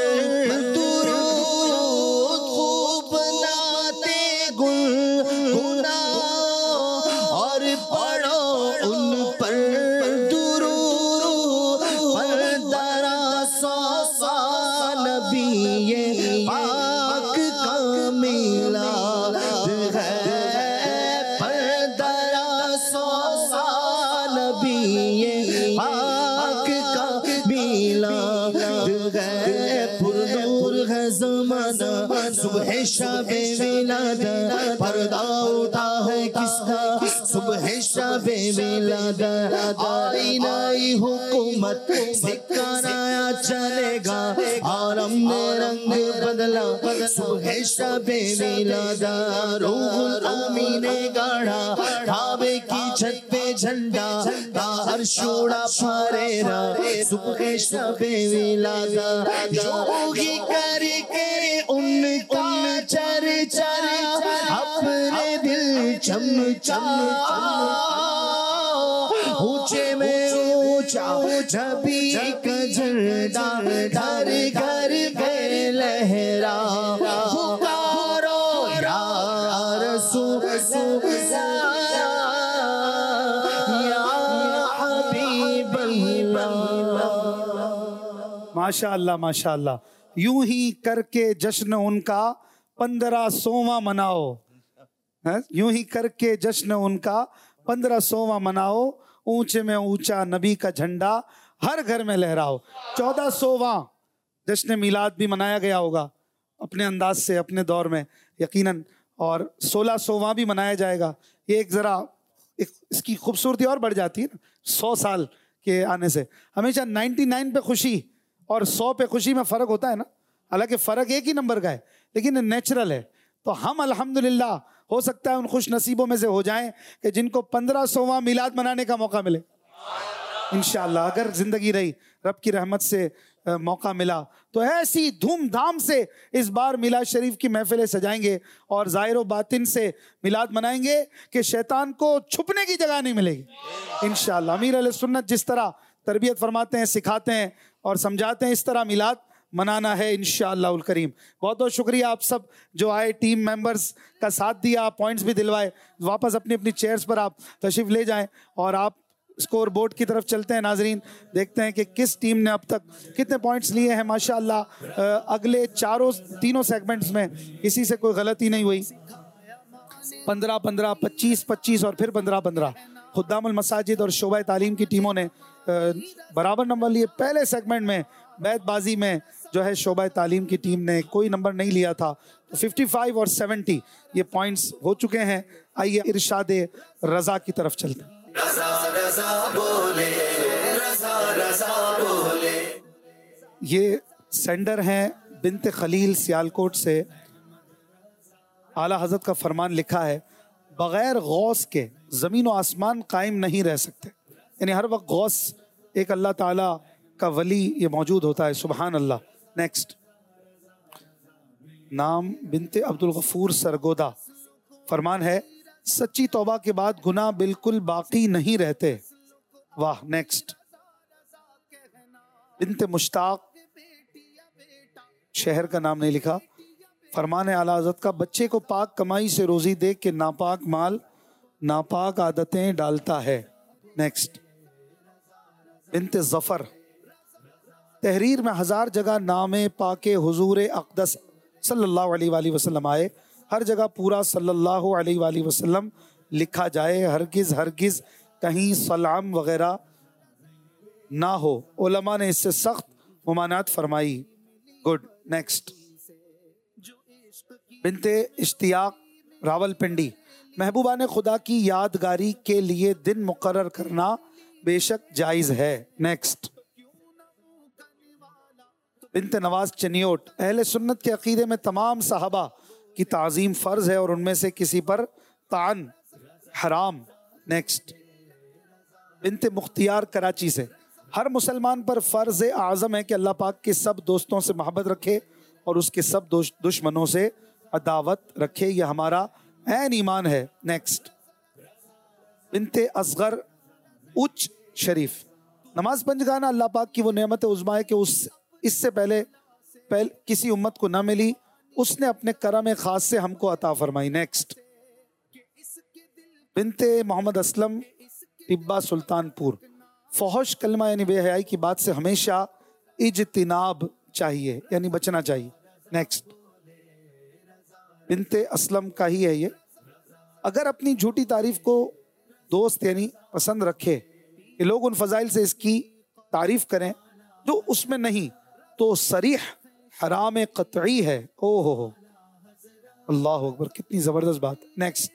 दुरूद, खूब नाते गुनगुना और पढ़ो उन पर दुरूद, पर दरा सौ साल नबी ये पाक का मिलाद है, पर दरा सौ साल नबी ये पाक का मिलाद है, पुरनूर है ज़माना सुबह शबे मिलाद, पर्दा उठा है किसका सुबह शबे मिलाद, आई नई हुकूमत सिक्का नया चलेगा, आलम ने रंग बदला सुबह शबे मिलाद, रूहुल अमी ने गाढ़ा ढाबे की छत पे झंडा, बाहर शोड़ा फरेरा सुबह शबे मिलाद, जोगी करके उनका चर्चा अपने दिल चम चम ऊंचे में ऊंचा नबी का झंडा घर घर पे लहरा, पुकारो या रसूल या हबीब अल्लाह। माशाअल्लाह माशाअल्लाह। यूं ही करके जश्न उनका पंद्रह सोवा मनाओ, है? यूं ही करके जश्न उनका पंद्रह सोवा मनाओ, ऊंचे में ऊंचा नबी का झंडा हर घर में लहराओ। चौदह सोवा जश्न मिलाद भी मनाया गया होगा अपने अंदाज से अपने दौर में यकीनन, और सोलह सोवा भी मनाया जाएगा। ये एक जरा एक इसकी खूबसूरती और बढ़ जाती है ना सौ साल के आने से। हमेशा नाइन्टी नाइन पे खुशी और सौ पे खुशी में फ़र्क होता है ना, हालांकि फ़र्क एक ही नंबर का है लेकिन नेचुरल है। तो हम अल्हम्दुलिल्लाह हो सकता है उन खुश नसीबों में से हो जाएं कि जिनको पंद्रह सोवा मिलाद मनाने का मौका मिले इंशाअल्लाह। अगर ज़िंदगी रही, रब की रहमत से आ, मौका मिला तो ऐसी धूमधाम से इस बार मिलाद शरीफ की महफिलें सजाएंगे और ज़ाहिर व बातिन से मिलाद मनाएंगे कि शैतान को छुपने की जगह नहीं मिलेगी इंशाअल्लाह। अमीर अहले सुन्नत जिस तरह तरबियत फरमाते हैं, सिखाते हैं और समझाते हैं, इस तरह मिलाद मनाना है इंशाअल्लाह करीम। बहुत बहुत शुक्रिया आप सब जो आए, टीम मेंबर्स का साथ दिया, पॉइंट्स भी दिलवाए। वापस अपनी अपनी चेयर्स पर आप तशरीफ ले जाएं और आप स्कोर बोर्ड की तरफ चलते हैं नाजरीन, देखते हैं कि किस टीम ने अब तक कितने पॉइंट्स लिए हैं। माशाअल्लाह अगले चारों तीनों सेगमेंट्स में किसी से कोई गलती नहीं हुई। पंद्रह पंद्रह पच्चीस पच्चीस और फिर पंद्रह पंद्रह खुद्दामुल मसाजिद और शोबा तालीम की टीमों ने बराबर नंबर लिए। पहले सेगमेंट में बैतबाजी में जो है शोबा तालीम की टीम ने कोई नंबर नहीं लिया था, तो पचपन और सत्तर ये पॉइंट्स हो चुके हैं। आइए इरशाद रजा की तरफ चलते हैं। रजा रजा बोले, रजा रजा बोले। ये सेंडर हैं बिनते खलील सियालकोट से। आला हजरत का फरमान लिखा है, बगैर गौस के ज़मीन और आसमान कायम नहीं रह सकते। यानी हर वक्त गौस एक अल्लाह ताला का वली ये मौजूद होता है। सुबहान अल्लाह। नेक्स्ट नाम बिनते अब्दुल गफूर सरगोदा। फरमान है, सच्ची तौबा के बाद गुनाह बिल्कुल बाकी नहीं रहते। वाह। नेक्स्ट बिनते मुश्ताक, शहर का नाम नहीं लिखा। फरमान है आला हज़रत का, बच्चे को पाक कमाई से रोजी दे के नापाक माल नापाक आदतें डालता है। नेक्स्ट बिनते जफर, तहरीर में हजार जगह नामे पाके हुजूर अक़दस सल्लल्लाहु अलैहि वसल्लम आए, हर जगह पूरा सल्लल्लाहु अलैहि वसल्लम लिखा जाए, हरगिज हरगिज कहीं सलाम वगैरह ना हो। उलमा ने इससे सख्त मुमानात फरमाई। गुड। नेक्स्ट बिनते इश्तियाक रावलपिंडी, महबूबा ने खुदा की यादगारी के लिए दिन मुकर्रर करना बेशक जायज़ है। नेक्स्ट, बिन्त नवाज चनियोट, अहले सुन्नत के अकीदे में तमाम सहाबा की ताज़ीम फ़र्ज़ है और उनमें से किसी पर तान हराम। नेक्स्ट, बिन्त मुख्तियार कराची से, हर मुसलमान पर फ़र्ज़ आज़म है कि अल्लाह पाक के सब दोस्तों से मोहब्बत रखे और उसके सब दुश्मनों से अदावत रखे, यह हमारा ऐन ईमान है। नेक्स्ट, बिन्ते असगर उच्च शरीफ, नमाज पंजगाना अल्लाह पाक की वो नेमत उज़्मा है कि उस इससे पहले पहले किसी उम्मत को न मिली, उसने अपने करम ख़ास से हमको अता फरमाई। नेक्स्ट, बिन्ते मोहम्मद असलम टिब्बा सुल्तानपुर, फहश कलमा यानी बेहयाई की बात से हमेशा इज्तिनाब चाहिए यानी बचना चाहिए। नेक्स्ट, बिन्ते असलम का ही है ये, अगर अपनी झूठी तारीफ को दोस्त यानी पसंद रखे कि लोग उन फजाइल से इसकी तारीफ करें जो उसमें नहीं, तो सरीह हराम कतई है। ओ हो हो, अल्लाह अकबर, कितनी जबरदस्त बात। नेक्स्ट,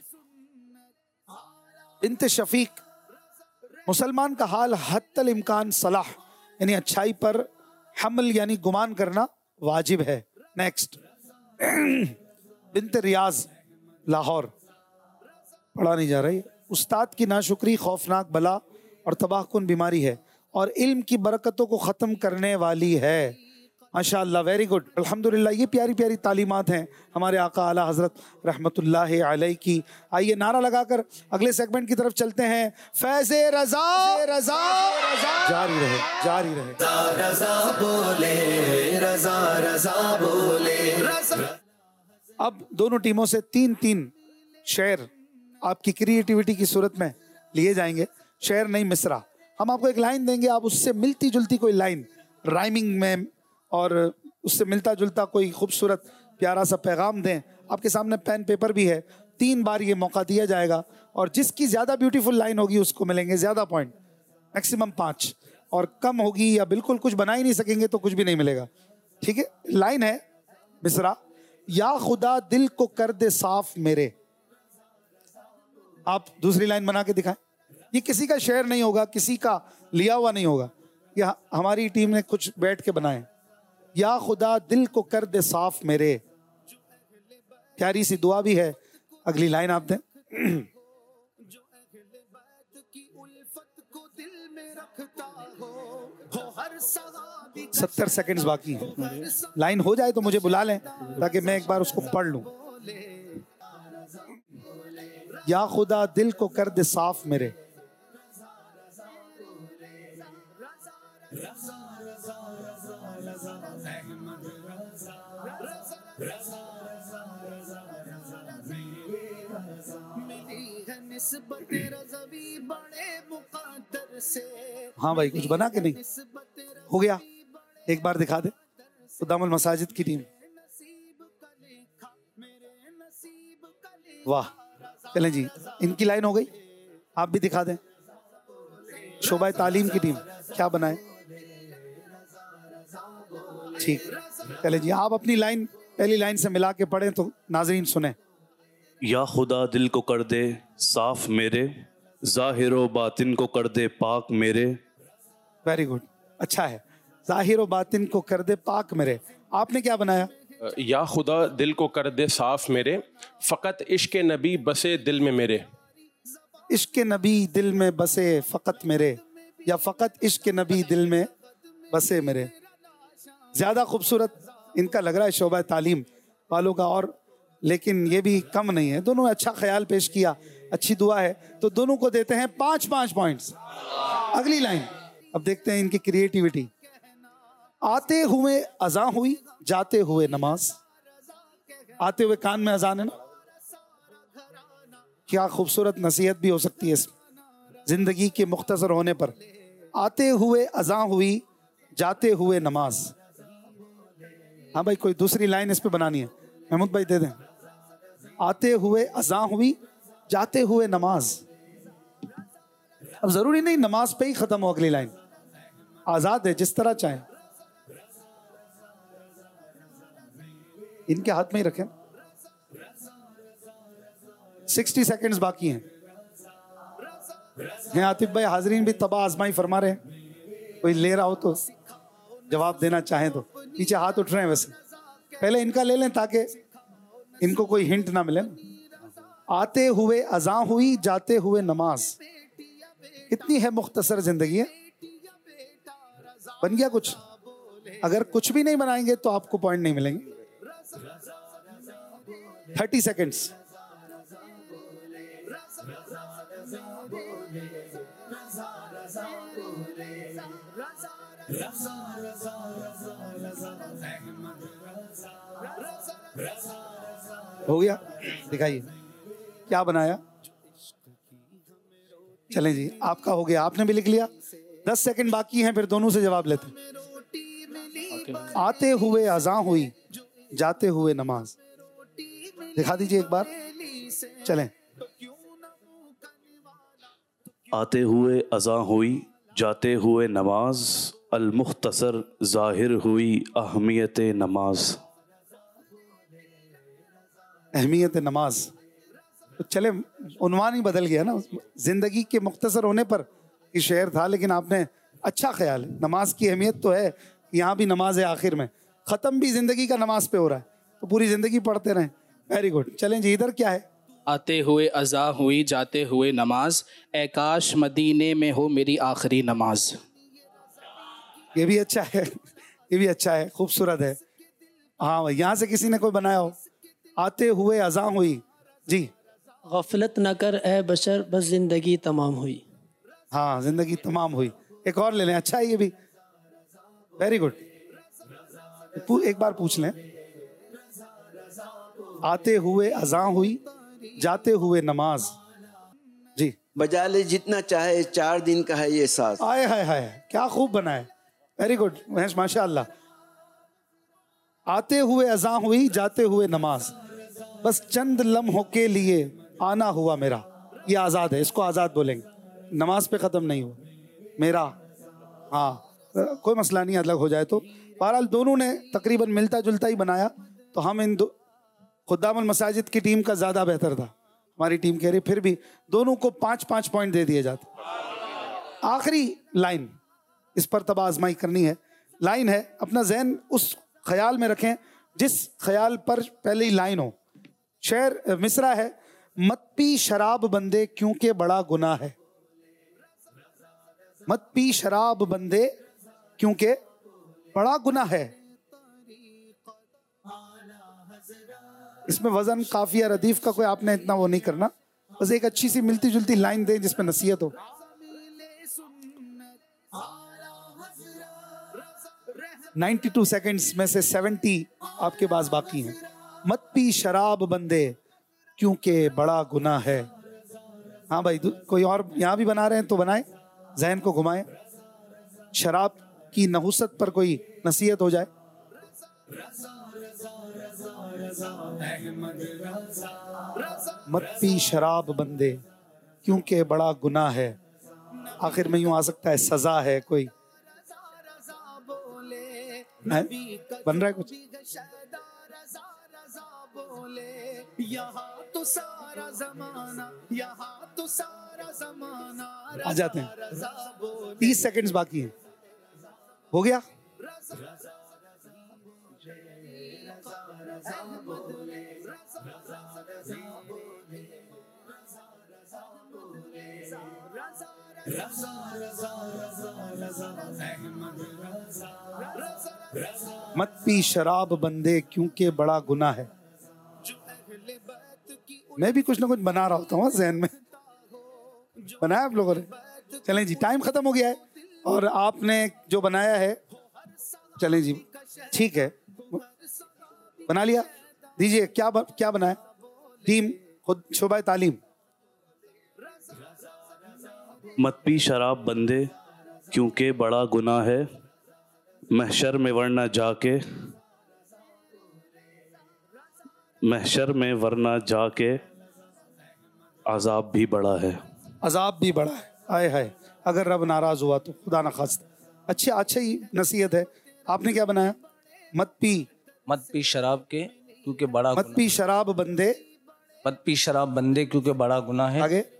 बिन्ते शफीक, मुसलमान का हाल हत्तल इम्कान सलाह यानी अच्छाई पर हमल यानी गुमान करना वाजिब है। नेक्स्ट, बिन्ते रियाज लाहौर, पढ़ा नहीं जा रही, उस्ताद की नाशुक्री खौफनाक बला और तबाहकुन बीमारी है और इल्म की बरकतों को ख़त्म करने वाली है। माशाअल्लाह, वेरी गुड, अल्हम्दुलिल्लाह। ये प्यारी प्यारी तालीमात हैं हमारे आका आला हज़रत रहमतुल्लाह अलैह की। आइए नारा लगाकर अगले सेगमेंट की तरफ चलते हैं। फैज़े रज़ा रज़ा जारी रहे, जारी रहे। रज़ा बोले, रज़ा रज़ा बोले, रज़ा। अब दोनों टीमों से तीन तीन शेर आपकी क्रिएटिविटी की सूरत में लिए जाएंगे। शेर नहीं, मिसरा। हम आपको एक लाइन देंगे, आप उससे मिलती जुलती कोई लाइन राइमिंग में और उससे मिलता जुलता कोई खूबसूरत प्यारा सा पैगाम दें। आपके सामने पेन पेपर भी है, तीन बार ये मौका दिया जाएगा और जिसकी ज़्यादा ब्यूटीफुल लाइन होगी उसको मिलेंगे ज़्यादा पॉइंट, मैक्सिमम पाँच, और कम होगी या बिल्कुल कुछ बना ही नहीं सकेंगे तो कुछ भी नहीं मिलेगा। ठीक है, लाइन है मिसरा, या खुदा दिल को कर दे साफ मेरे। आप दूसरी लाइन बना के दिखाएं। ये किसी का शेर नहीं होगा, किसी का लिया हुआ नहीं होगा, यह हमारी टीम ने कुछ बैठ के बनाए। या खुदा दिल को कर दे साफ मेरे, प्यारी सी दुआ भी है। अगली लाइन आप दें। सत्तर सेकंड्स बाकी हैं, लाइन हो जाए तो मुझे बुला लें ताकि मैं एक बार उसको पढ़ लूं। या खुदा दिल को कर दे साफ मेरे, हाँ भाई, कुछ बना के नहीं हो गया, एक बार दिखा दे। खुदामुल मसाजिद की टीम, वाह, चलें जी, इनकी लाइन हो गई, आप भी दिखा दें। शोबा तालीम की टीम क्या बनाए, ठीक, चले जी, आप अपनी लाइन पहली लाइन से मिला के पढ़ें तो नाजरीन सुने। या खुदा दिल को कर दे साफ मेरे, ज़ाहिर व बातिन को कर दे पाक मेरे। वेरी गुड, अच्छा है, ज़ाहिर व बातिन को कर दे पाक मेरे। आपने क्या बनाया? या खुदा दिल को कर दे साफ मेरे, फ़कत इश्क नबी बसे दिल में मेरे। इश्क नबी दिल में बसे फ़कत मेरे, या फ़कत इश्क नबी दिल में बसे मेरे। ज़्यादा खूबसूरत इनका लग रहा है शोबा तालीम वालों का, और लेकिन ये भी कम नहीं है। दोनों अच्छा ख्याल पेश किया, अच्छी दुआ है, तो दोनों को देते हैं पाँच पाँच पॉइंट्स। अगली लाइन अब देखते हैं इनकी क्रिएटिविटी। आते हुए अज़ा हुई, जाते हुए नमाज। आते हुए कान में अजान है ना, क्या खूबसूरत नसीहत भी हो सकती है इसमें जिंदगी के मुख्तसर होने पर। आते हुए अज़ा हुई, जाते हुए नमाज। हाँ भाई, कोई दूसरी लाइन इस पे बनानी है, महमूद भाई दे दें। आते हुए अज़ा हुई, जाते हुए नमाज। अब जरूरी नहीं नमाज पे ही खत्म हो, अगली लाइन आजाद है, जिस तरह चाहें। इनके हाथ में ही रखें। सिक्सटी सेकेंड्स बाकी हैं। हैं आतिफ भाई, हाजरीन भी तबाह आजमाई फरमा रहे हैं, कोई ले रहा हो तो जवाब देना चाहें तो। पीछे हाथ उठ रहे हैं, वैसे पहले इनका ले लें ताकि इनको कोई हिंट ना मिले ना। आते हुए अज़ा हुई, जाते हुए नमाज, इतनी है मुख्तसर जिंदगी है। बन गया कुछ? अगर कुछ भी नहीं बनाएंगे तो आपको पॉइंट नहीं मिलेंगे। Thirty seconds. हो गया? दिखाइए क्या बनाया। चलें जी, आपका हो गया, आपने भी लिख लिया। दस सेकंड बाकी हैं, फिर दोनों से जवाब लेते हैं। आते हुए अज़ा हुई, जाते हुए नमाज, दिखा दीजिए एक बार। चलें। आते हुए अज़ा हुई, जाते हुए नमाज, अल मुख्तसर ज़ाहिर हुई अहमियत नमाज। अहमियत नमाज, तो चले उन्वान ही बदल गया ना। जिंदगी के मुख्तसर होने पर ये शेर था, लेकिन आपने अच्छा ख्याल है। नमाज की अहमियत तो है, यहाँ भी नमाज है आखिर में, ख़त्म भी जिंदगी का नमाज पे हो रहा है, तो पूरी जिंदगी पढ़ते रहें। Very good. चलें जी, इधर क्या है? आते हुए अज़ा हुई, जाते हुए नमाज, ए काश मदीने में हो मेरी आखिरी नमाज। ये भी अच्छा है, ये भी अच्छा है, खूबसूरत है। हाँ, यहाँ से किसी ने कोई बनाया हो। आते हुए अज़ा हुई जी। गफलत न कर ए बशर, बस जिंदगी तमाम हुई। हाँ, जिंदगी तमाम हुई। एक और ले लें, अच्छा है ये भी। Very good. एक बार पूछ लें। आते हुए अज़ा हुई, जाते हुए नमाज जी। बजा ले जितना चाहे, चार दिन का है ये साथ। आए हाय हाय, क्या खूब बना है। वेरी गुड महेश, माशाअल्लाह। आते हुए अज़ा हुई, जाते हुए नमाज, बस चंद लम्हों के लिए आना हुआ मेरा। ये आज़ाद है, इसको आज़ाद बोलेंगे। नमाज पे ख़त्म नहीं हुआ मेरा। हाँ, कोई मसला नहीं, अलग हो जाए तो। बहरहाल दोनों ने तकरीबन मिलता जुलता ही बनाया, तो हम इन दो खुद्दामुल मसाजिद की टीम का ज़्यादा बेहतर था। हमारी टीम कह रही, फिर भी दोनों को पाँच पाँच पॉइंट दे दिए जाते। आखिरी लाइन, इस पर तबाह आजमाई करनी है। लाइन है, अपना जहन उस ख्याल में रखें जिस ख्याल पर पहली लाइन हो। शेर मिसरा है, मत पी शराब बंदे क्योंकि बड़ा गुनाह है। मत पी शराब बंदे क्योंकि बड़ा गुनाह है। इसमें वजन काफिया रदीफ का कोई आपने इतना वो नहीं करना, बस एक अच्छी सी मिलती जुलती लाइन दे जिसमें नसीहत हो। बानवे सेकंड्स में से सत्तर आपके पास बाकी हैं। मत पी शराब बंदे क्योंकि बड़ा गुनाह है। हाँ भाई, कोई और यहाँ भी बना रहे हैं तो बनाए, जहन को घुमाएं। शराब की नहुसत पर कोई नसीहत हो जाए। मत पी शराब बंदे क्योंकि बड़ा गुनाह है। आखिर में यूं आ सकता है सजा है कोई है? बन रहा है कुछ? आ जाते हैं। तीस सेकंड्स बाकी हैं। हो गया? मत पी शराब बंदे क्योंकि बड़ा गुनाह है। मैं भी कुछ ना कुछ बना रहा होता हूँ जहन में। बनाया आप लोगों ने? चलें जी, टाइम खत्म हो गया है और आपने जो बनाया है, चलें जी ठीक है, बना लिया। दीजिए क्या ब, क्या बनाया टीम? खुद शोबा तालीम। मत पी शराब बंदे क्योंकि बड़ा गुनाह है, महशर में वरना जाके, महशर में वरना जाके अजाब भी बड़ा है। अजाब भी बड़ा है। आए हाय, अगर रब नाराज हुआ तो खुदा न खास्ता। अच्छा अच्छा ही नसीहत है। आपने क्या बनाया? मत पी मत पी शराब के क्योंकि बड़ा मत पी शराब बंदे मत पी शराब बंदे क्योंकि बड़ा गुनाह है। आगे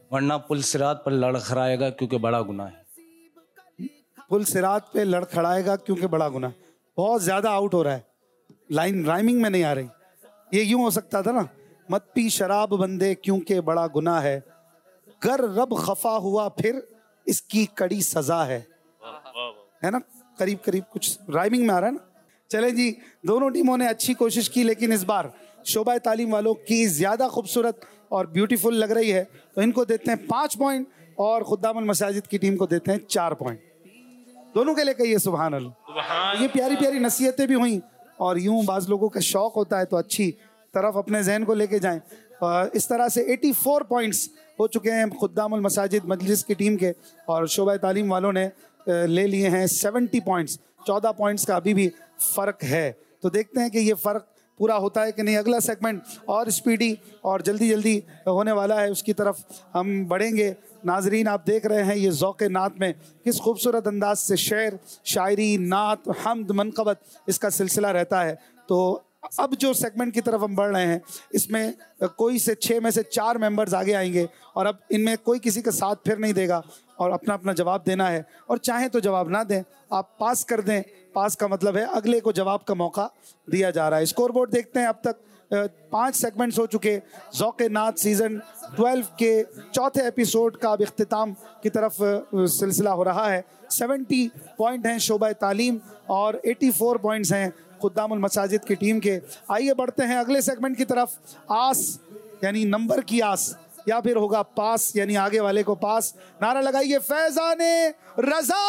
वरना पुल सिरात पर लड़खड़ाएगा क्योंकि बड़ा गुनाह है। पुल सिरात पे लड़खड़ाएगा क्योंकि बड़ा गुनाह। बहुत ज्यादा आउट हो रहा है, लाइन राइमिंग में नहीं आ रही। ये यूं हो सकता था ना, मत पी शराब बंदे क्योंकि बड़ा गुनाह है, गर रब खफा हुआ फिर इसकी कड़ी सजा है। है ना, करीब करीब कुछ राइमिंग में आ रहा है ना। चलें जी, दोनों टीमों ने अच्छी कोशिश की, लेकिन इस बार शोबा तालीम वालों की ज्यादा खूबसूरत और ब्यूटीफुल लग रही है, तो इनको देते हैं पाँच पॉइंट और खुद्दामुल मसाजिद की टीम को देते हैं चार पॉइंट। दोनों के लिए कहिए सुभान अल्लाह। ये प्यारी प्यारी नसीहतें भी हुई, और यूं बाज लोगों का शौक होता है तो अच्छी तरफ अपने जहन को लेके जाएं। इस तरह से चौरासी पॉइंट्स हो चुके हैं खुद्दामुल मसाजिद मजलिस की टीम के, और शोबा तालीम वालों ने ले लिए हैं सत्तर पॉइंट्स। चौदह पॉइंट्स का अभी भी फ़र्क है, तो देखते हैं कि ये फ़र्क पूरा होता है कि नहीं। अगला सेगमेंट और स्पीडी और जल्दी जल्दी होने वाला है, उसकी तरफ हम बढ़ेंगे। नाजरीन, आप देख रहे हैं ये ज़ौक़ नात में किस खूबसूरत अंदाज से शेर, शायरी, नात, हम्द, मनक़बत इसका सिलसिला रहता है। तो अब जो सेगमेंट की तरफ हम बढ़ रहे हैं, इसमें कोई से छः में से चार मेंबर्स आगे आएंगे, और अब इनमें कोई किसी का साथ फिर नहीं देगा और अपना अपना जवाब देना है। और चाहे तो जवाब ना दें, आप पास कर दें। पास का मतलब है अगले को जवाब का मौका दिया जा रहा है। स्कोर बोर्ड देखते हैं। अब तक पांच सेगमेंट्स हो चुके। ज़ौक़ नात सीज़न ट्वेल्व के चौथे एपिसोड का अब इख्तिताम की तरफ सिलसिला हो रहा है। सत्तर पॉइंट हैं शोबा तालीम और चौरासी पॉइंट्स हैं खुद्दामुल मसाजिद की टीम के। आइए बढ़ते हैं अगले सेगमेंट की तरफ। आस यानी नंबर की आस, या फिर होगा पास यानी आगे वाले को पास। नारा लगाइए, फैजाने रजा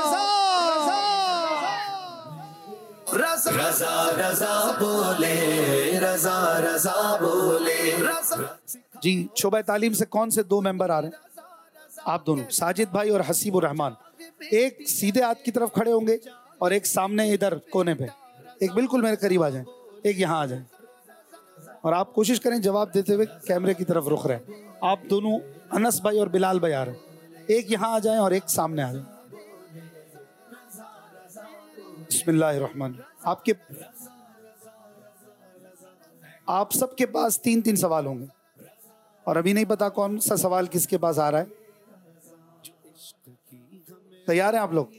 रजा रजा रजा बोले, रजा रजा बोले रजा। जी, शोबा तालीम से कौन से दो मेंबर आ रहे हैं? आप दोनों, साजिद भाई और हसीबुर रहमान। एक सीधे हाथ की तरफ खड़े होंगे और एक सामने इधर कोने पे। एक बिल्कुल मेरे करीब आ जाएं, एक यहाँ आ जाएं, और आप कोशिश करें जवाब देते हुए कैमरे की तरफ रुख रहे। आप दोनों, अनस भाई और बिलाल भाई आ रहे हैं, एक यहाँ आ जाएं और एक सामने आ जाएं। बिस्मिल्लाहिर्रहमान। आपके आप सबके पास तीन तीन सवाल होंगे, और अभी नहीं पता कौन सा सवाल किसके पास आ रहा है। तैयार हैं आप लोग?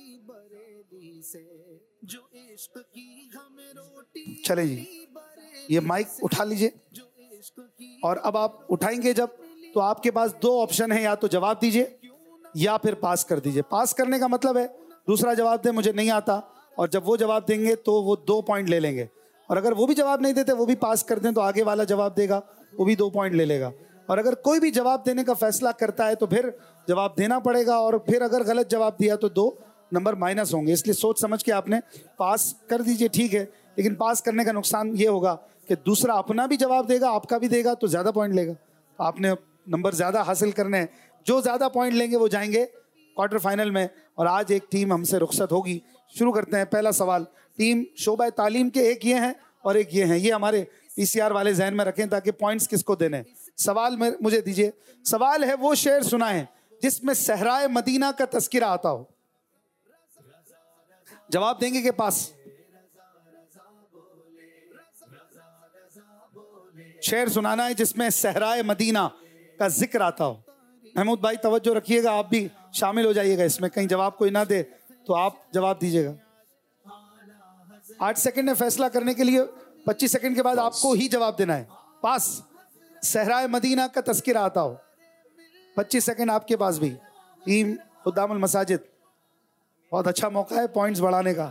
चले जी, ये माइक उठा लीजिए, और अब आप उठाएंगे जब, तो आपके पास दो ऑप्शन है, या तो जवाब दीजिए या फिर पास कर दीजिए। पास करने का मतलब है दूसरा जवाब दे मुझे नहीं आता, और जब वो जवाब देंगे तो वो दो पॉइंट ले लेंगे, और अगर वो भी जवाब नहीं देते, वो भी पास कर दें, तो आगे वाला जवाब देगा, वो भी दो पॉइंट ले लेगा। और अगर कोई भी जवाब देने का फैसला करता है तो फिर जवाब देना पड़ेगा, और फिर अगर गलत जवाब दिया तो दो नंबर माइनस होंगे। इसलिए सोच समझ के आपने पास कर दीजिए, ठीक है। लेकिन पास करने का नुकसान ये होगा कि दूसरा अपना भी जवाब देगा, आपका भी देगा, तो ज़्यादा पॉइंट लेगा। आपने नंबर ज़्यादा हासिल करने हैं, जो ज़्यादा पॉइंट लेंगे वो जाएंगे क्वार्टर फाइनल में। और आज एक टीम हमसे रुखसत होगी। शुरू करते हैं। पहला सवाल टीम शोबा तालीम के, एक ये हैं और एक ये हैं। ये हमारे पीसीआर वाले जहन में रखें ताकि पॉइंट्स किसको देने। सवाल में मुझे दीजिए। सवाल है, वो शेर सुनाएं जिसमें सहराए मदीना का तस्किरा आता हो। जवाब देंगे के पास? शेर सुनाना है जिसमें सहराए मदीना का जिक्र आता हो। महमूद भाई तवज्जो रखिएगा, आप भी शामिल हो जाइएगा इसमें, कहीं जवाब कोई ना दे तो आप जवाब दीजिएगा। आठ सेकंड है फैसला करने के लिए, पच्चीस सेकंड के बाद आपको ही जवाब देना है। पास, सहराए मदीना का तस्किरा आता हो। पच्चीस सेकंड आपके पास भी। टीम खुद्दामुल मसाजिद, बहुत अच्छा मौका है पॉइंट्स बढ़ाने का।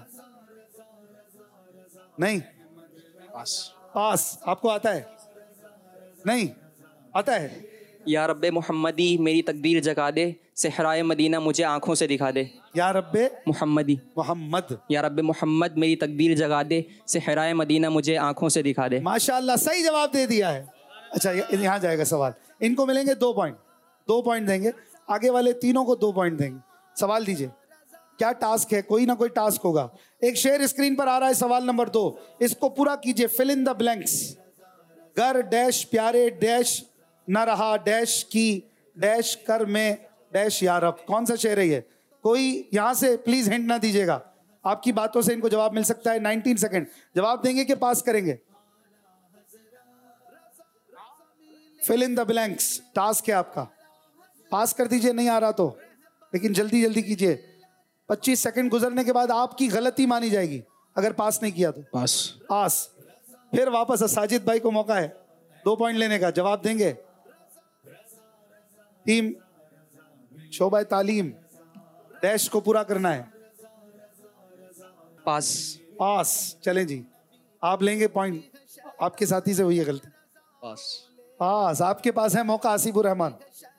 नहीं पास, पास आपको आता है? नहीं आता है? या रब्बे मोहम्मदी मेरी तकदीर जगा दे, सहराए मदीना मुझे आंखों से दिखा दे। या रब्बे मोहम्मदी मोहम्मद, या रब्बे मोहम्मद मेरी तकदीर जगा दे, सहराए मदीना मुझे आंखों से दिखा दे। माशाअल्लाह, सही जवाब दे दिया है। अच्छा, यहाँ जाएगा सवाल। इनको मिलेंगे दो पॉइंट, दो पॉइंट देंगे। आगे वाले तीनों को दो पॉइंट देंगे। सवाल दीजिए, क्या टास्क है? कोई ना कोई टास्क होगा। एक शेर स्क्रीन पर आ रहा है, सवाल नंबर दो, इसको पूरा कीजिए। Fill in the blanks. घर डैश प्यारे डैश न रहा डैश की डैश कर में डैश यारब। कौन सा शेर है ये? कोई यहाँ से प्लीज हिंट ना दीजिएगा, आपकी बातों से इनको जवाब मिल सकता है। Nineteen second. जवाब देंगे कि पास करेंगे? Fill in the blanks task है आपका। पास कर दीजिए, नहीं आ रहा तो, लेकिन जल्दी जल्दी कीजिए। पच्चीस सेकंड गुजरने के बाद आपकी गलती मानी जाएगी अगर पास नहीं किया तो। पास पास। फिर वापस साजिद भाई को मौका है दो पॉइंट लेने का, जवाब देंगे। टीम शोबा तालीम डैश को पूरा करना है। पास। पास। चलें जी, आप लेंगे पॉइंट, आपके साथी से हुई है गलती। पास। पास। आपके पास है मौका आसिफुर रहमान,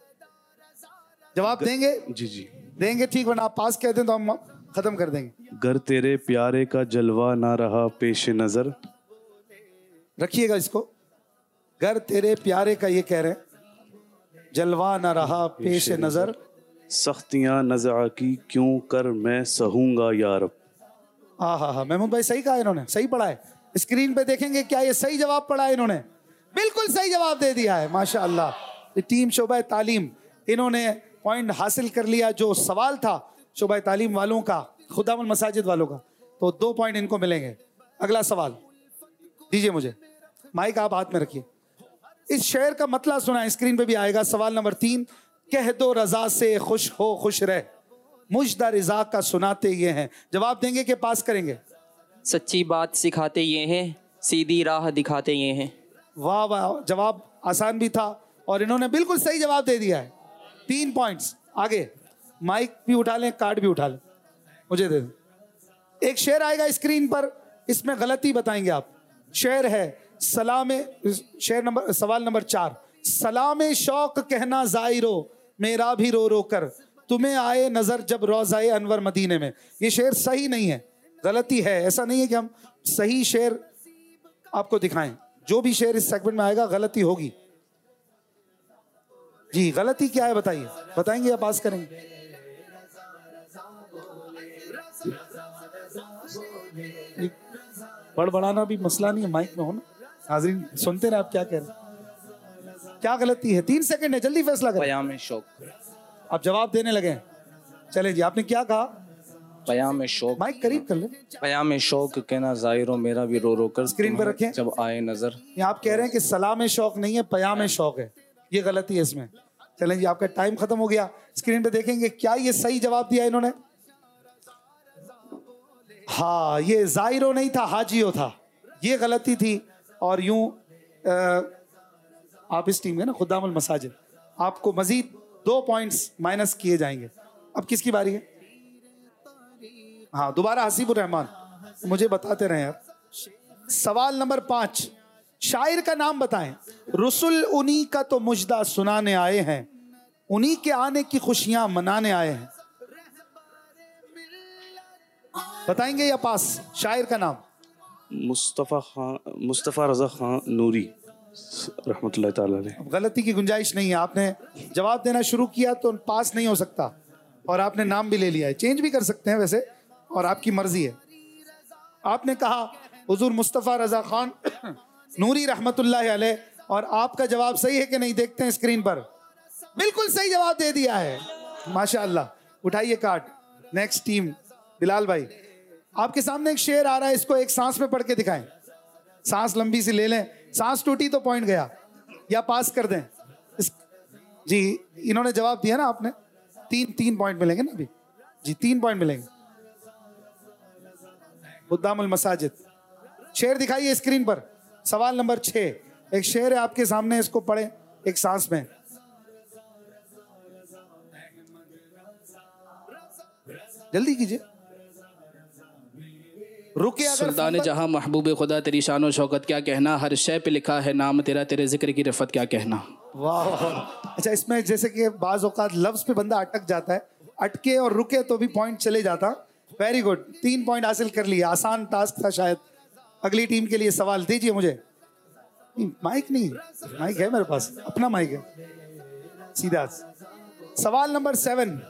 जवाब देंगे? जी जी देंगे, ठीक, वरना आप पास कहते हैं तो हम खत्म कर देंगे। गर तेरे प्यारे का जलवा ना रहा पेश नजर। रखिएगा इसको, गर तेरे प्यारे का, ये कह रहे हैं जलवा ना रहा पेश नजर। सख्तियां नज़ा की क्यों कर मैं सहूंगा यार। हाँ हाँ हाँ, महमूद भाई सही कहा इन्होंने, सही पढ़ा है। स्क्रीन पे देखेंगे क्या ये सही जवाब पढ़ा है इन्होंने? बिल्कुल सही जवाब दे दिया है, माशाअल्लाह। ये टीम शोबा तालीम, इन्होंने पॉइंट हासिल कर लिया। जो सवाल था शोबा तालीम वालों का, खुदावल मसाजिद वालों का, तो दो पॉइंट इनको मिलेंगे। अगला सवाल दीजिए मुझे, माइक आप हाथ में रखिए। इस शेर का मतलब सुना है, स्क्रीन पे भी आएगा। सवाल नंबर तीन, कह दो रजा से खुश हो खुश रह, मुझदा रिजा का सुनाते ये हैं। जवाब देंगे कि पास करेंगे? सच्ची बात सिखाते ये हैं, सीधी राह दिखाते ये हैं। वाह वाह, जवाब आसान भी था और इन्होंने बिल्कुल सही जवाब दे दिया है। तीन पॉइंट्स। आगे माइक भी उठा लें, कार्ड भी उठा लें, मुझे दे दें। एक शेर आएगा स्क्रीन पर, इसमें गलती बताएंगे आप। शेर है सलाम, शेर नंबर सवाल नंबर चार, सलाम शौक कहना जायरो मेरा भी रो रो कर, तुम्हें आए नजर जब रोज़ाए अनवर मदीने में। ये शेर सही नहीं है, गलती है। ऐसा नहीं है कि हम सही शेर आपको दिखाएं, जो भी शेर इस सेगमेंट में आएगा गलती होगी। जी, गलती क्या है बताइए, बताएंगे या पास करेंगे? बड़ बढ़ाना भी मसला नहीं है, माइक में हो ना, हाज़रीन सुनते रहे आप क्या कह रहे हैं। क्या गलती है? तीन सेकंड है, जल्दी फैसला करें। पयाम शौक। आप जवाब देने लगे। चले जी, आपने क्या कहा? पयाम शौक। माइक करीब कर ले। पयाम शौक कहना जाहिरो मेरा भी रो रो कर, स्क्रीन पर रखें। जब आए नजर। ये आप कह रहे हैं कि सलाम शौक नहीं है, पयाम शौक है, ये गलती है इसमें। चलें जी, आपका टाइम खत्म हो गया। स्क्रीन पे देखेंगे क्या ये सही जवाब दिया इन्होंने? हाँ, ये जायरो नहीं था, हाजियो था, ये गलती थी। और यूं आ, आप इस टीम में ना खुदामुल मसाजिद, आपको मजीद दो पॉइंट्स माइनस किए जाएंगे। अब किसकी बारी है? हाँ, दोबारा हसीबुर रहमान, मुझे बताते रहे यार। सवाल नंबर पांच, शायर का नाम बताएं। रसुल उन्हीं का तो मुजदा सुनाने आए हैं, उन्हीं के आने की खुशियां मनाने आए हैं। बताएंगे या पास? शायर का नाम? मुस्तफ़ा खान, मुस्तफ़ा रज़ा खान नूरी रहमतुल्लाह ताला अलैह। गलती की गुंजाइश नहीं है, आपने जवाब देना शुरू किया तो पास नहीं हो सकता, और आपने नाम भी ले लिया है। चेंज भी कर सकते हैं वैसे, और आपकी मर्जी है। आपने कहा हुजूर मुस्तफ़ा रज़ा खान नूरी रहमतुल्लाह अलैह, और आपका जवाब सही है कि नहीं देखते हैं स्क्रीन पर। बिल्कुल सही जवाब दे दिया है, माशाअल्लाह। उठाइए कार्ड। नेक्स्ट टीम, बिलाल भाई, आपके सामने एक शेर आ रहा है, इसको एक सांस में पढ़ के दिखाएं। सांस लंबी सी ले लें, सांस टूटी तो पॉइंट गया, या पास कर दें। इस... जी, इन्होंने जवाब दिया ना, आपने तीन तीन पॉइंट मिलेंगे ना अभी। जी, तीन पॉइंट मिलेंगे। खुदामुल मसाजिद, शेर दिखाइए स्क्रीन पर। सवाल नंबर छह, एक शेर है आपके सामने, इसको पढ़े एक सांस में। जल्दी कीजिए, रुके। सुल्तान जहां महबूब खुदा तेरी शान और शौकत क्या कहना, हर शय पे लिखा है नाम तेरा, तेरे जिक्र की रफ़त क्या कहना। वाह। अच्छा, इसमें जैसे कि बाज़ औक़ात लफ्ज़ पे बंदा अटक जाता है, अटके और रुके तो भी पॉइंट चले जाता। वेरी गुड, तीन पॉइंट हासिल कर लिए। आसान टास्क था शायद। अगली टीम के लिए सवाल दीजिए मुझे। माइक नहीं, माइक है मेरे पास, अपना माइक है। सीधा सवाल नंबर सेवन,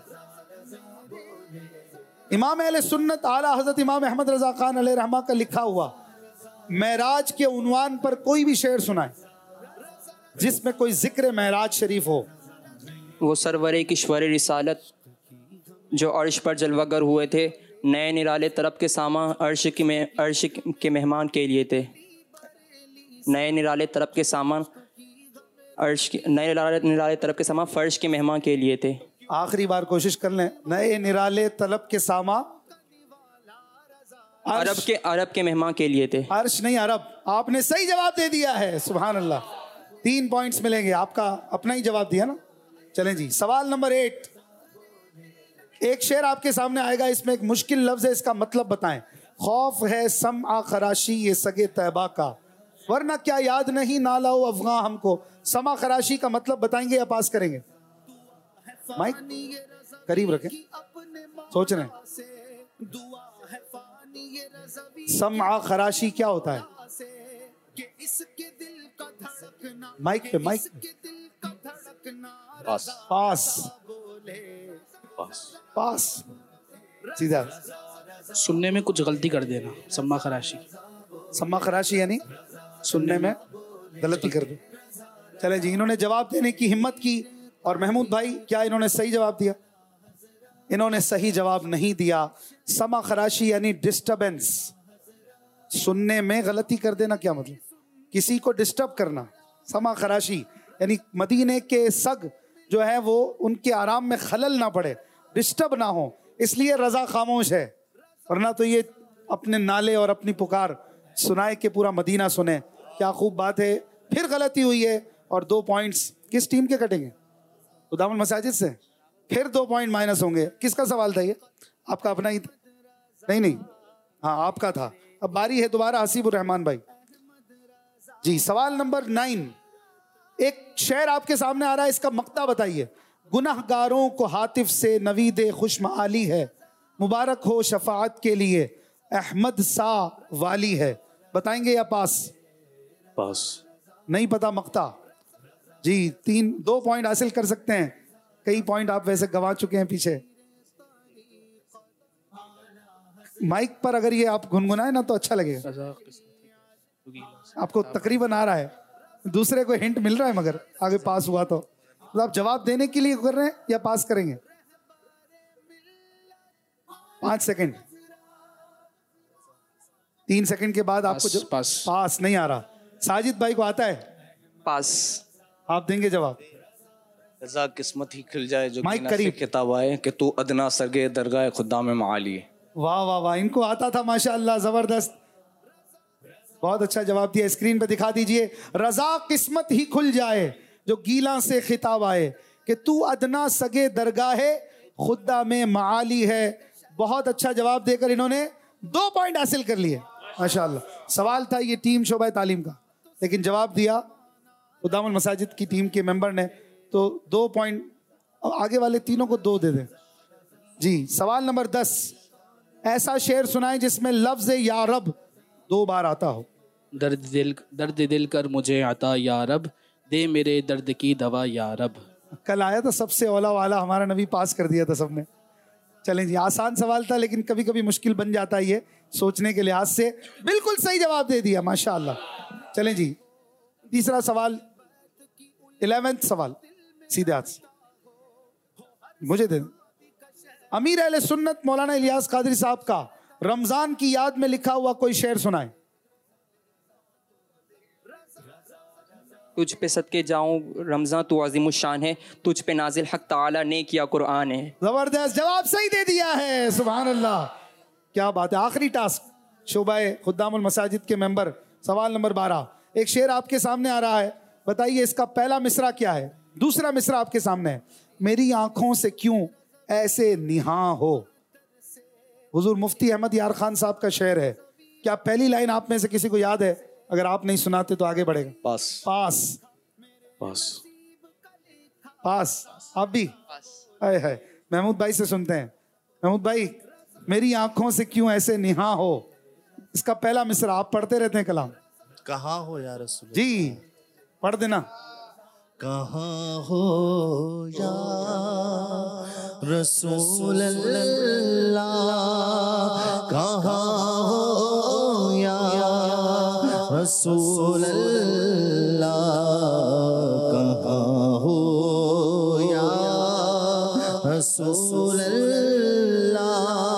इमाम अहले सुन्नत आला हजरत इमाम अहमद रजा खान अलैहि रहमा का लिखा हुआ मेराज के उन्वान पर कोई भी शेर सुनाए जिसमें कोई जिक्र मेराज शरीफ हो। वो सरवरे किश्वर रिसालत जो अर्श पर जलवागर हुए थे, नए निराले तरफ के सामा अर्श की में अर्श के मेहमान के लिए थे। नए निराले तरफ के सामान अर्श के नए निराले निराले तलब के समा फर्श के मेहमान के लिए थे। आखिरी बार कोशिश कर लें। नए निराले तलब के सामा अरब के अरब के मेहमान के लिए थे। अर्श नहीं अरब। आपने सही जवाब दे दिया है, सुभान अल्लाह। तीन पॉइंट्स मिलेंगे, आपका अपना ही जवाब दिया ना। चलें जी, सवाल नंबर एट। एक शेर आपके सामने आएगा, इसमें एक मुश्किल लफ्ज है, इसका मतलब बताएं। खौफ है सम आ खराशी ये सगे तैबा का, वरना क्या याद नहीं नालाओ अफगां हमको। समा खराशी का मतलब बताएंगे या पास करेंगे? माइक करीब रखें, सोच रहे हैं। समा खराशी क्या होता है? माइक पे माइक पास पास पास पास सीधा सुनने में कुछ गलती कर देना। सम्मा खराशी, सम्मा खराशी यानी सुनने में गलती कर दो। चले जी, इन्होंने जवाब देने की हिम्मत की। और महमूद भाई, क्या इन्होंने सही जवाब दिया? इन्होंने सही जवाब नहीं दिया। समा खराशी यानी डिस्टरबेंस। सुनने में गलती कर देना क्या मतलब? किसी को डिस्टर्ब करना। समा खराशी यानी मदीने के सग जो है वो उनके आराम में खलल ना पड़े, डिस्टर्ब ना हो, इसलिए रजा खामोश है। वरना तो ये अपने नाले और अपनी पुकार सुनाए के पूरा मदीना सुने। क्या खूब बात है। फिर गलती हुई है और दो पॉइंट्स किस टीम के कटेंगे? खुदामुल मसाजिद से। फिर दो पॉइंट माइनस होंगे। किसका सवाल था ये? आपका अपना ही था? नहीं नहीं, हाँ आपका था। अब बारी है दोबारा हसीबुर रहमान भाई जी। सवाल नंबर नाइन। एक शेर आपके सामने आ रहा है, इसका मक्ता बताइए। गुनाहगारों को हातिफ से नवीदे खुशमाली है, मुबारक हो शफाअत के लिए अहमद सा वाली है। बताएंगे या पास? पास। नहीं पता मक्ता जी। तीन दो पॉइंट हासिल कर सकते हैं। कई पॉइंट आप वैसे गंवा चुके हैं पीछे। माइक पर अगर ये आप गुनगुनाए ना तो अच्छा लगेगा। आपको तकरीबन आ रहा है, दूसरे को हिंट मिल रहा है, मगर आगे पास हुआ तो, तो आप जवाब देने के लिए कर रहे हैं या पास करेंगे? पांच सेकंड, तीन सेकंड के बाद आपको जो पास, पास नहीं आ रहा। साजिद भाई को आता है? पास। आप देंगे जवाब? रजा किस्मत ही खिल जाए जो माइक करीब। किताब आए कि तू अदना सरगे दरगाह खुदा में माली। वाह वाह वाह, इनको आता था माशाअल्लाह, जबरदस्त, बहुत अच्छा जवाब दिया। स्क्रीन पे दिखा दीजिए। रजा किस्मत ही खुल जाए जो गीला से खिताब आए कि तू अदना सगे दरगाहे खुदा में माली है। बहुत अच्छा जवाब देकर इन्होंने दो पॉइंट हासिल कर लिए माशाअल्लाह। सवाल था ये टीम शोबा तालीम का, लेकिन जवाब दिया खुदामुल मसाजिद की टीम के मेंबर ने, तो दो पॉइंट। आगे वाले तीनों को दो दे दें जी। सवाल नंबर दस। ऐसा शेर सुनाए जिसमें लफ्ज या रब दो बार आता हो। दर्द दिल दर्द दिल कर मुझे आता या रब, दे मेरे दर्द की दवा या रब। कल आया था सबसे औला वाला, हमारा नबी पास कर दिया था सबने। चलें जी, आसान सवाल था लेकिन कभी कभी मुश्किल बन जाता है ये सोचने के लिहाज से। बिल्कुल सही जवाब दे दिया माशाअल्लाह। चलें जी, तीसरा सवाल, इलेवेंथ सवाल, सीधे हाथ से मुझे दे। अमीर अहले सुन्नत मौलाना इलियास कादरी साहब का रमजान की याद में लिखा हुआ कोई शेर सुनाए। तुझ पे सदके जाऊं रमजान तू अज़ीमुश्शान है, तुझ पे नाजिल हक ताला ने किया कुरान है। जबरदस्त जवाब सही दे दिया है, सुभान अल्लाह, क्या बात है। आखिरी टास्क, शोबाए खुद्दामुल मसाजिद के मेंबर, सवाल नंबर बारह। एक शेर आपके सामने आ रहा है, बताइए इसका पहला मिसरा क्या है। दूसरा मिसरा आपके सामने है। मेरी आंखों से क्यों ऐसे निहां हो। हुजूर मुफ्ती अहमद यार खान साहब का शेर है। क्या पहली लाइन आप में से किसी को याद है? अगर आप नहीं सुनाते तो आगे बढ़ेगा। पास पास पास पास। आप भी आए है। महमूद भाई से सुनते हैं। महमूद भाई, मेरी आंखों से क्यों ऐसे निहां हो, इसका पहला मिसरा आप पढ़ते रहते हैं कलाम। कहाँ हो या रसूल जी, पढ़ देना। कहाँ हो या रसूल अल्लाह, कहाँ हो या रसूल अल्लाह, कहाँ हो या रसूल अल्लाह,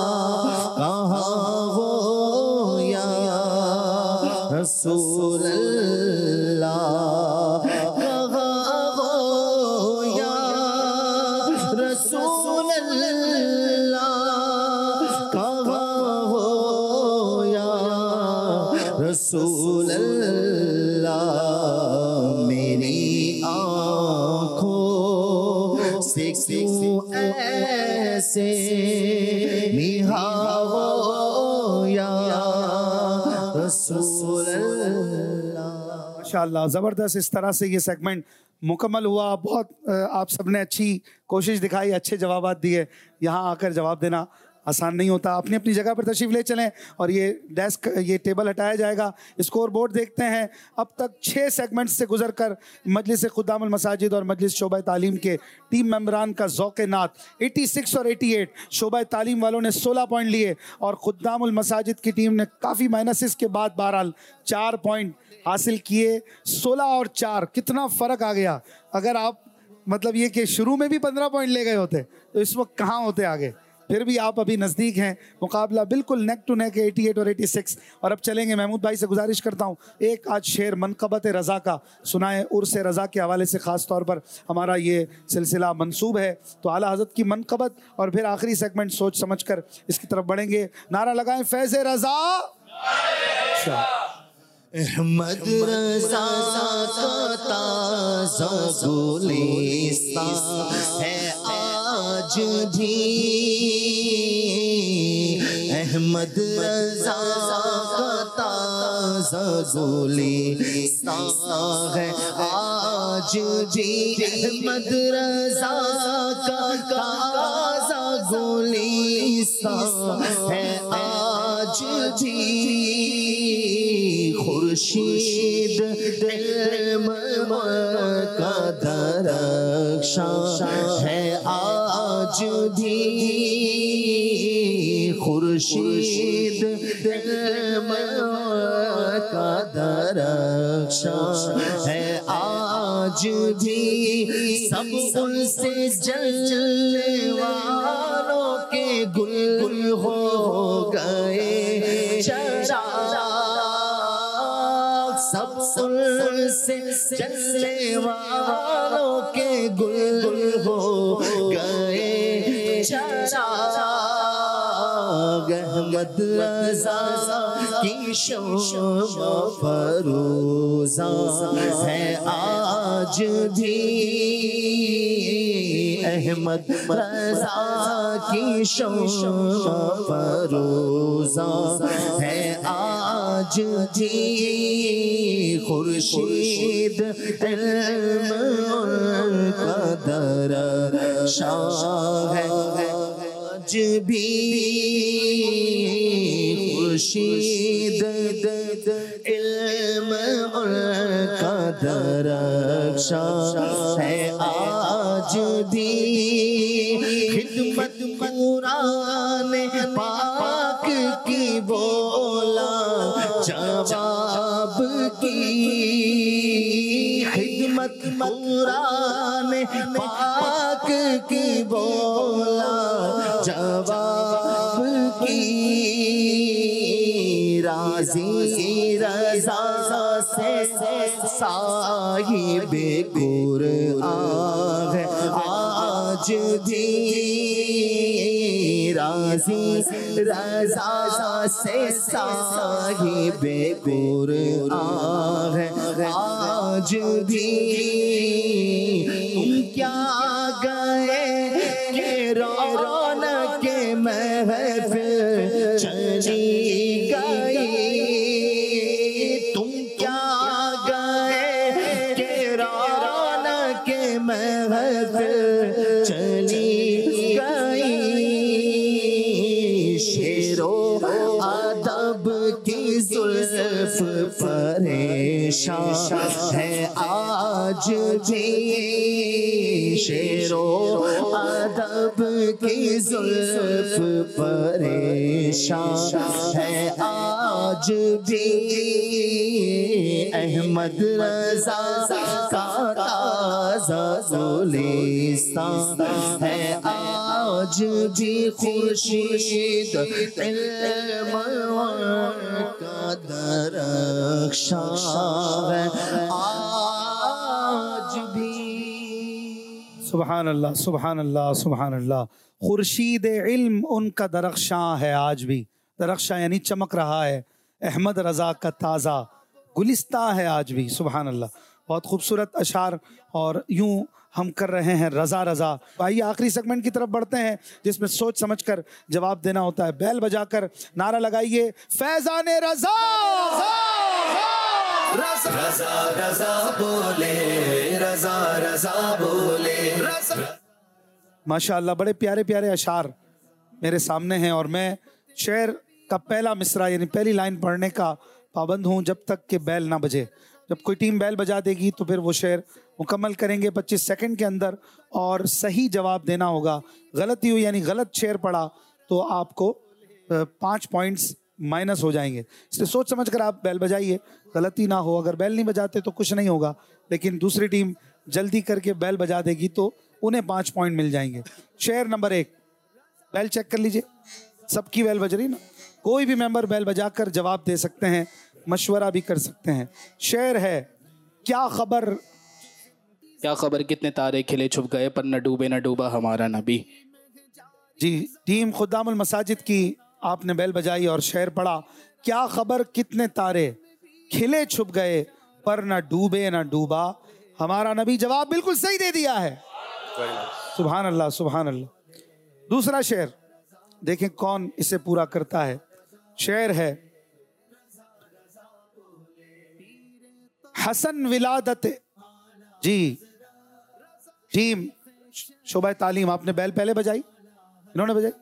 कहाँ हो या रसूल अल्लाह, कहाँ रसूल अल्लाह मेरी आँखों से क्यों ऐसे निहारो या रसूल अल्लाह। माशाअल्लाह, ज़बरदस्त। इस तरह से ये सेगमेंट मुकम्मल हुआ। बहुत आप सबने अच्छी कोशिश दिखाई, अच्छे जवाब दिए। यहाँ आकर जवाब देना आसान नहीं होता। अपनी अपनी जगह पर तशरीफ़ ले चलें और ये डेस्क, ये टेबल हटाया जाएगा। स्कोर बोर्ड देखते हैं। अब तक छः सेगमेंट्स से गुजर कर मजलिस खुद्दामुल मसाजिद और मजलिस शोबा तालीम के टीम मेंबरान का ज़ौक़ नात छियासी और अठासी, शोबा तालीम वालों ने सोलह पॉइंट लिए और खुद्दामुल मसाजिद की टीम ने काफ़ी माइनसिस के बाद बहरहाल चार पॉइंट हासिल किए। सोलह और चार, कितना फ़र्क आ गया। अगर आप मतलब ये कि शुरू में भी पंद्रह पॉइंट ले गए होते तो इस वक्त कहाँ होते आगे। फिर भी आप अभी नज़दीक हैं। मुकाबला बिल्कुल नेक टू नेक अठासी और छियासी। और अब चलेंगे, महमूद भाई से गुजारिश करता हूँ एक आज शेर मनक़बत रज़ा का सुनाए। उर्स रज़ा के हवाले से ख़ास तौर पर हमारा ये सिलसिला मंसूब है, तो आला हज़रत की मनक़बत और फिर आखिरी सेगमेंट सोच समझ कर इसकी तरफ बढ़ेंगे। नारा लगाएं, फैज़ रज़ा। अहमद रज़ा का ताज़ा गुलिस्तां है आज भी, अहमद रज़ा का ताज़ा गुलिस्तां है आज भी, अहमद रज़ा का ताज़ा गुलिस्तां है आज भी। खुर्शीद इल्म का दरख्शां है आज भी, खुर्शीद इल्म का दरख्शां है आज भी। सब उनसे जलने वालों के गुल हो गए चराग, सब से चलने वालों के गुल हो गए चराग। अहमद रज़ा की शोभा फरोज़ा है आज भी, अहमद रज़ा की शोभा फरोज़ा है आज भी। खुर्शीद इल्म का दरख्शां है आज भी, खुर्शीद इल्म का दरख्शां है आज भी। खिदमत कुरान पाक की बोला जवाब की, खिदमत कुरान पाक की बोला जवाब की। राज़ी रज़ा से साहिब कुरआन है आज भी, राज़ी रज़ा से साहिब कुरआन है आज भी। तुम क्या गए के रौनक के महफ़िल चली गई, तुम क्या गए के रौनक के महफ़िल चली गई। शेरो अदब की जुल्फ़ परेशान है आज भी, शेरो अदब की जुल्फ़ परेशान है आज भी। अहमद रज़ा का ताज़ा गुलिस्तां है आज भी, खुर्शीद इल्म का दरख्शां है आज भी। सुभान अल्लाह, सुभान अल्लाह, सुभान अल्लाह। खुर्शीद इल्म उनका दरख्शां है आज भी। दरख्शां यानी चमक रहा है। अहमद रज़ा का ताज़ा गुलिस्ता है आज भी। सुभान अल्लाह, बहुत खूबसूरत अशार। और यूं हम कर रहे हैं रज़ा रज़ा। आइए आखिरी सेगमेंट की तरफ बढ़ते हैं जिसमें सोच समझकर जवाब देना होता है। बैल बजाकर नारा लगाइए, फैज़ान रज़ा रज़ा रज़ा रज़ा बोले, रज़ा रज़ा बोले। माशाअल्लाह, बड़े प्यारे प्यारे अशार मेरे सामने हैं और मैं शेर का पहला मिसरा यानी पहली लाइन पढ़ने का पाबंद हूँ जब तक कि बैल ना बजे। जब कोई टीम बैल बजा देगी तो फिर वो शेर मुकम्मल करेंगे पच्चीस सेकंड के अंदर और सही जवाब देना होगा। गलती हुई यानी गलत शेर पढ़ा तो आपको पाँच पॉइंट्स माइनस हो जाएंगे। इसलिए सोच समझ कर आप बैल बजाइए, गलती ना हो। अगर बैल नहीं बजाते तो कुछ नहीं होगा, लेकिन दूसरी टीम जल्दी करके बैल बजा देगी तो उन्हें पाँच पॉइंट मिल जाएंगे। शेर नंबर एक, बैल चेक कर लीजिए, सबकी बैल बज रही ना। कोई भी मेंबर बैल बजाकर जवाब दे सकते हैं, मशवरा भी कर सकते हैं। शेर है, क्या खबर क्या खबर कितने तारे खिले छुप गए पर न डूबे न डूबा हमारा नबी। जी, टीम खुद्दामुल मसाजिद की आपने बैल बजाई और शेर पढ़ा, क्या खबर कितने तारे खिले छुप गए पर न डूबे न डूबा हमारा नबी। जवाब बिल्कुल सही दे दिया है। सुभान अल्लाह, सुभान अल्लाह। दूसरा शेर देखें कौन इसे पूरा करता है। शेर है, हसन विलादत। जी, टीम शोबा तालीम आपने बैल पहले बजाई, इन्होंने बजाई।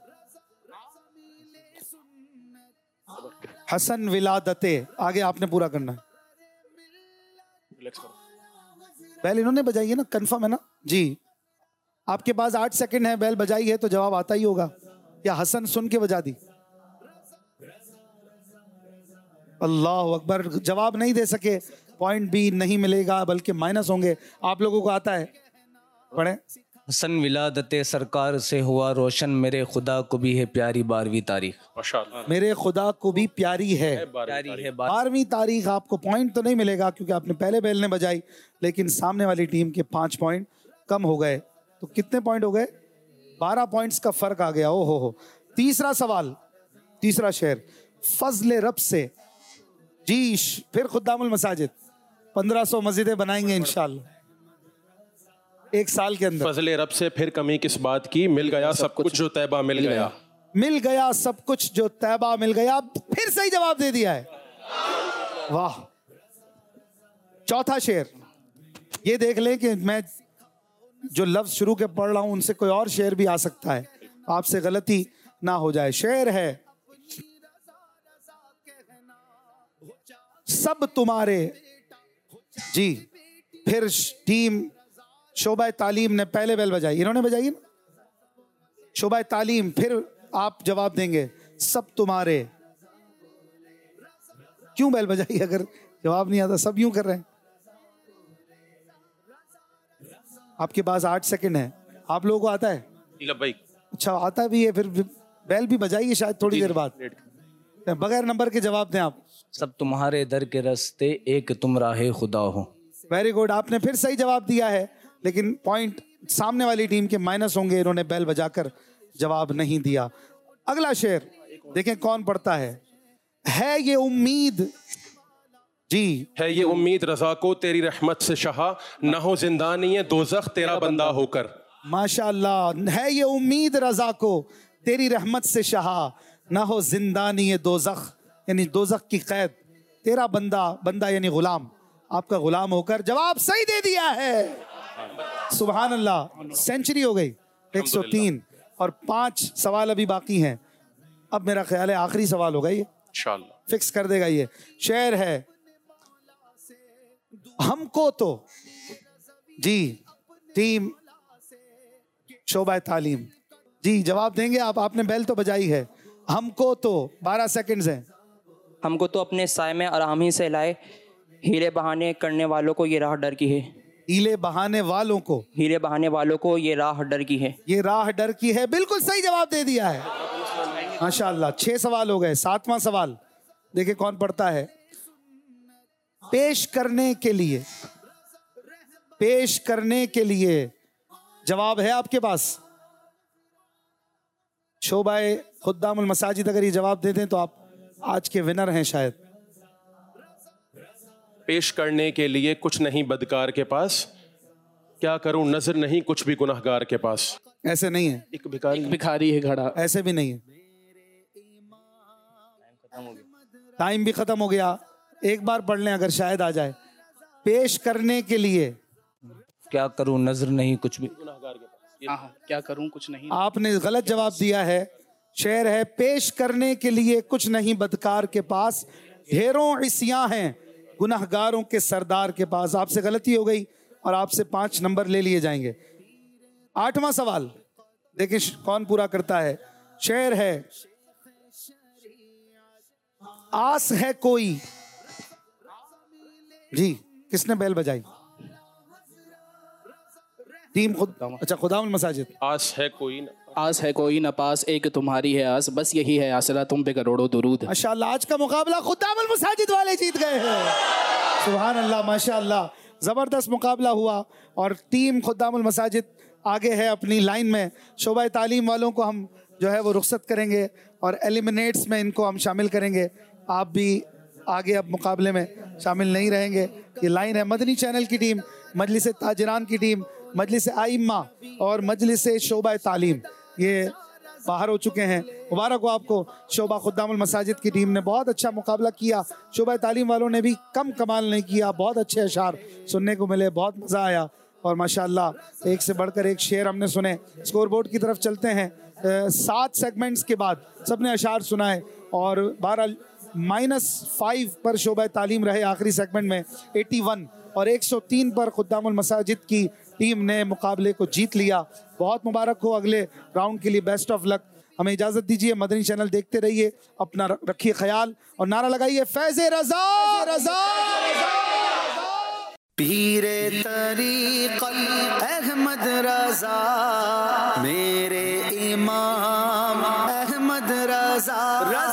हसन विलादते आगे आपने पूरा करना है। बैल इन्होंने बजाई है ना, कंफर्म है ना जी। आपके पास आठ सेकंड है, बैल बजाई है तो जवाब आता ही होगा, या हसन सुन के बजा दी। अल्लाह अकबर, जवाब नहीं दे सके पॉइंट भी नहीं मिलेगा बल्कि माइनस होंगे। आप लोगों को आता है, पढ़े। हसन विलादते सरकार से हुआ रोशन, मेरे खुदा को भी है प्यारी बारहवीं तारीख। माशाअल्लाह, मेरे खुदा को भी प्यारी है प्यारी है बारहवीं तारीख। आपको पॉइंट तो नहीं मिलेगा क्योंकि आपने पहले बैल ने बजाई, लेकिन सामने वाली टीम के पांच पॉइंट कम हो गए। तो कितने पॉइंट हो गए? बारह पॉइंट्स का फर्क आ गया। ओ हो हो। तीसरा सवाल, तीसरा शेर, फजले रब से। जी, फिर खुद्दामुल मसाजिद पंद्रह सौ मस्जिदें बनाएंगे इंशाल्लाह एक साल के अंदर। फजले रब से फिर कमी किस बात की, मिल गया सब कुछ जो तैबा मिल गया। मिल गया सब कुछ जो तैबा मिल गया। फिर सही जवाब दे दिया है, वाह। चौथा शेर, ये देख लें कि मैं जो लफ्ज शुरू के पढ़ रहा हूं उनसे कोई और शेर भी आ सकता है, आपसे गलती ना हो जाए। शेर है, सब तुम्हारे। जी, फिर टीम शोबा तालीम ने पहले बैल बजाई, इन्होंने बजाई ना। शोबा तालीम, फिर आप जवाब देंगे, सब तुम्हारे। क्यों बैल बजाई अगर जवाब नहीं आता? सब यूं कर रहे हैं। आपके पास आठ सेकंड है। आप लोगों को आता है? अच्छा, आता भी है, फिर बैल भी बजाइए शायद थोड़ी देर बाद। बगैर नंबर के जवाब दें आप। सब तुम्हारे दर के रास्ते, एक तुम राहे खुदा हो। वेरी गुड, आपने फिर सही जवाब दिया है, लेकिन पॉइंट सामने वाली टीम के माइनस होंगे, इन्होंने बैल बजाकर जवाब नहीं दिया। अगला शेर देखें कौन पढ़ता है। है ये उम्मीद। जी, है ये उम्मीद रजा को तेरी रहमत से शहा, न हो जिंदा नहीं है दोजख तेरा बंदा होकर। माशाअल्लाह, है ये उम्मीद रजा को तेरी रहमत से शहा, न हो जिंदानी ये दोजख यानी दोजख की कैद, तेरा बंदा, बंदा यानी गुलाम, आपका गुलाम होकर। जवाब सही दे दिया है, सुभान अल्लाह। सेंचुरी हो गई, एक सौ तीन और पांच सवाल अभी बाकी हैं। अब मेरा ख्याल है आखिरी सवाल होगा, ये इंशाअल्लाह फिक्स कर देगा। ये शेर है, हमको तो। जी, टीम शोबा तालीम, जी जवाब देंगे आप। आपने बैल तो बजाई है। हमको तो बारह सेकंड्स हैं। हमको तो अपने साय में आराम ही से लाए, हीले बहाने करने वालों को ये राह डर की है। हीले बहाने वालों को, हीले बहाने वालों को ये राह डर की है। ये राह डर की है, बिल्कुल सही जवाब दे दिया है, माशाअल्लाह। छह सवाल हो गए। सातवां सवाल देखिए कौन पढ़ता है। पेश करने के लिए, पेश करने के लिए जवाब है आपके पास। शोबाए खुद्दामुल मसाजिद अगर ये जवाब दे दें तो आप आज के विनर हैं शायद। पेश करने के लिए कुछ नहीं बदकार के पास, क्या करूं नजर नहीं कुछ भी गुनहगार के पास। ऐसे नहीं है, एक भिखारी भिखारी है खड़ा। ऐसे भी नहीं है। टाइम भी खत्म हो गया, एक बार पढ़ लें अगर शायद आ जाए। पेश करने के लिए क्या करूं नजर नहीं कुछ भी। हाँ, क्या करूं कुछ नहीं। आपने गलत जवाब दिया है। शेर है पेश करने के लिए कुछ नहीं बदकार के पास, ढेरों इसियां हैं गुनहगारों के सरदार के पास। आपसे गलती हो गई और आपसे पांच नंबर ले लिए जाएंगे। आठवां सवाल देखिए कौन पूरा करता है। शेर है आस है कोई। जी किसने बेल बजाई? टीम खुद, अच्छा खुदामुल मसाजिद। आस है कोई न आस है कोई न पास, एक तुम्हारी है आस, बस यही है आसरा, तुम पे करोड़ों दुरूद। माशाअल्लाह आज का मुकाबला खुदामुल मसाजिद वाले जीत गए हैं। सुभान अल्लाह, माशाअल्लाह जबरदस्त मुकाबला हुआ और टीम खुदामुल मसाजिद आगे है अपनी लाइन में। शोबा तालीम वालों को हम जो है वो रुखसत करेंगे और एलिमिनेट्स में इनको हम शामिल करेंगे। आप भी आगे अब मुकाबले में शामिल नहीं रहेंगे। ये लाइन है मदनी चैनल की टीम, मजलिस ताजरान की टीम, मजलिस आइम्मा और मजलिस शोबा तालीम, ये बाहर हो चुके हैं। मुबारक हो आपको। शोबा खुदामुल मसाजिद की टीम ने बहुत अच्छा मुकाबला किया। शोबा तालीम वालों ने भी कम कमाल नहीं किया। बहुत अच्छे अशार सुनने को मिले, बहुत मज़ा आया और माशाअल्लाह एक से बढ़कर एक शेर हमने सुने। स्कोर बोर्ड की तरफ चलते हैं। सात सेगमेंट्स के बाद सबने अशार सुनाए और बहरहाल माइनस फाइव पर शोबा तालीम रहे आखिरी सेगमेंट में इक्यासी और एक सौ तीन पर खुदामुल मसाजिद की टीम ने मुकाबले को जीत लिया। बहुत मुबारक हो, अगले राउंड के लिए बेस्ट ऑफ लक। हमें इजाजत दीजिए, मदनी चैनल देखते रहिए, अपना रखिए ख्याल और नारा लगाइए फैज़े रज़ा रज़ा। पीरे तरीक़त अहमद रज़ा, मेरे इमाम अहमद रज़ा।